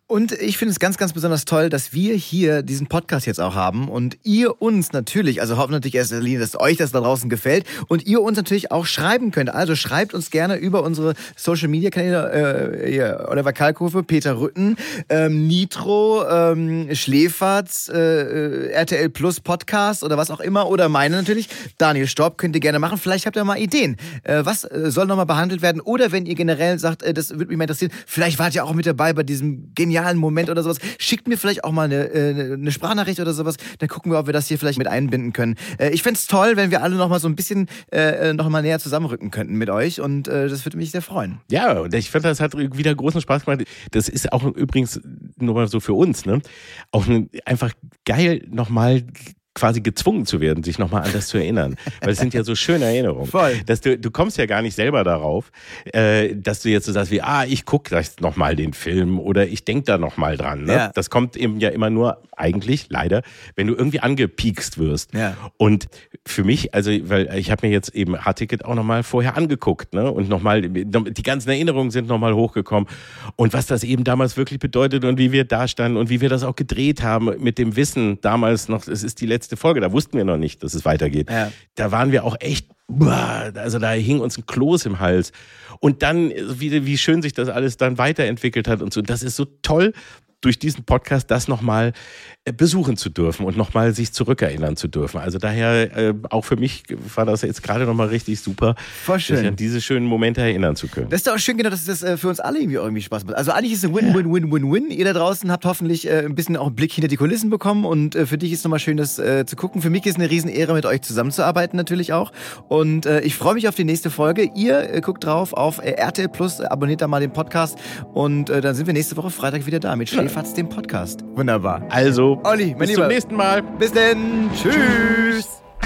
Und ich finde es ganz, ganz besonders toll, dass wir hier diesen Podcast jetzt auch haben und ihr uns natürlich, also hoffentlich erst in Linie, dass euch das da draußen gefällt und ihr uns natürlich auch schreiben könnt. Also schreibt uns gerne über unsere Social-Media-Kanäle, äh, Oliver Kalkofe, Peter Rütten, ähm, Nitro, ähm, Schläferz, äh, R T L Plus Podcast oder was auch immer oder meine natürlich. Daniel Storb könnt ihr gerne machen. Vielleicht habt ihr mal Ideen. Äh, was äh, soll nochmal behandelt werden? Oder wenn ihr generell sagt, äh, das würde mich mal interessieren, vielleicht wart ihr auch mit dabei bei diesem genialen Moment oder sowas. Schickt mir vielleicht auch mal eine, eine Sprachnachricht oder sowas. Dann gucken wir, ob wir das hier vielleicht mit einbinden können. Äh, ich fände es toll, wenn wir alle noch mal so ein bisschen äh, noch mal näher zusammenrücken könnten mit euch und äh, das würde mich sehr freuen. Ja, und ich finde, das hat wieder großen Spaß gemacht. Das ist auch übrigens nur mal so für uns, ne? Auch einfach geil nochmal quasi gezwungen zu werden, sich nochmal an das zu erinnern. Weil es sind ja so schöne Erinnerungen. Voll. Dass du, du kommst ja gar nicht selber darauf, äh, dass du jetzt so sagst wie, ah, ich gucke gleich nochmal den Film oder ich denke da nochmal dran. Ne? Ja. Das kommt eben ja immer nur, eigentlich, leider, wenn du irgendwie angepiekst wirst. Ja. Und für mich, also, weil ich habe mir jetzt eben Hardticket auch nochmal vorher angeguckt, ne? Und nochmal, die ganzen Erinnerungen sind nochmal hochgekommen. Und was das eben damals wirklich bedeutet und wie wir da standen und wie wir das auch gedreht haben mit dem Wissen damals noch, es ist die letzte Folge, da wussten wir noch nicht, dass es weitergeht. Ja. Da waren wir auch echt, also da hing uns ein Kloß im Hals. Und dann, wie, wie schön sich das alles dann weiterentwickelt hat und so. Das ist so toll, durch diesen Podcast das nochmal besuchen zu dürfen und nochmal sich zurückerinnern zu dürfen. Also daher, äh, auch für mich war das jetzt gerade nochmal richtig super, voll schön, sich an diese schönen Momente erinnern zu können. Das ist doch auch schön, genau, dass das äh, für uns alle irgendwie, irgendwie Spaß macht. Also eigentlich ist es ein Win-Win-Win-Win-Win. Ihr da draußen habt hoffentlich äh, ein bisschen auch einen Blick hinter die Kulissen bekommen und äh, für dich ist nochmal schön, das äh, zu gucken. Für mich ist es eine Riesenehre, mit euch zusammenzuarbeiten natürlich auch. Und äh, ich freue mich auf die nächste Folge. Ihr äh, guckt drauf auf äh, R T L Plus, abonniert da mal den Podcast und äh, dann sind wir nächste Woche Freitag wieder da mit Schläferz, dem Podcast. Wunderbar. Also, Olli, bis Lieber. zum nächsten Mal. Bis denn. Tschüss.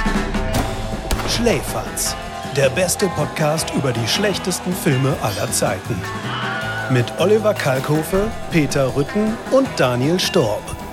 Schläferz, der beste Podcast über die schlechtesten Filme aller Zeiten. Mit Oliver Kalkofe, Peter Rütten und Daniel Storb.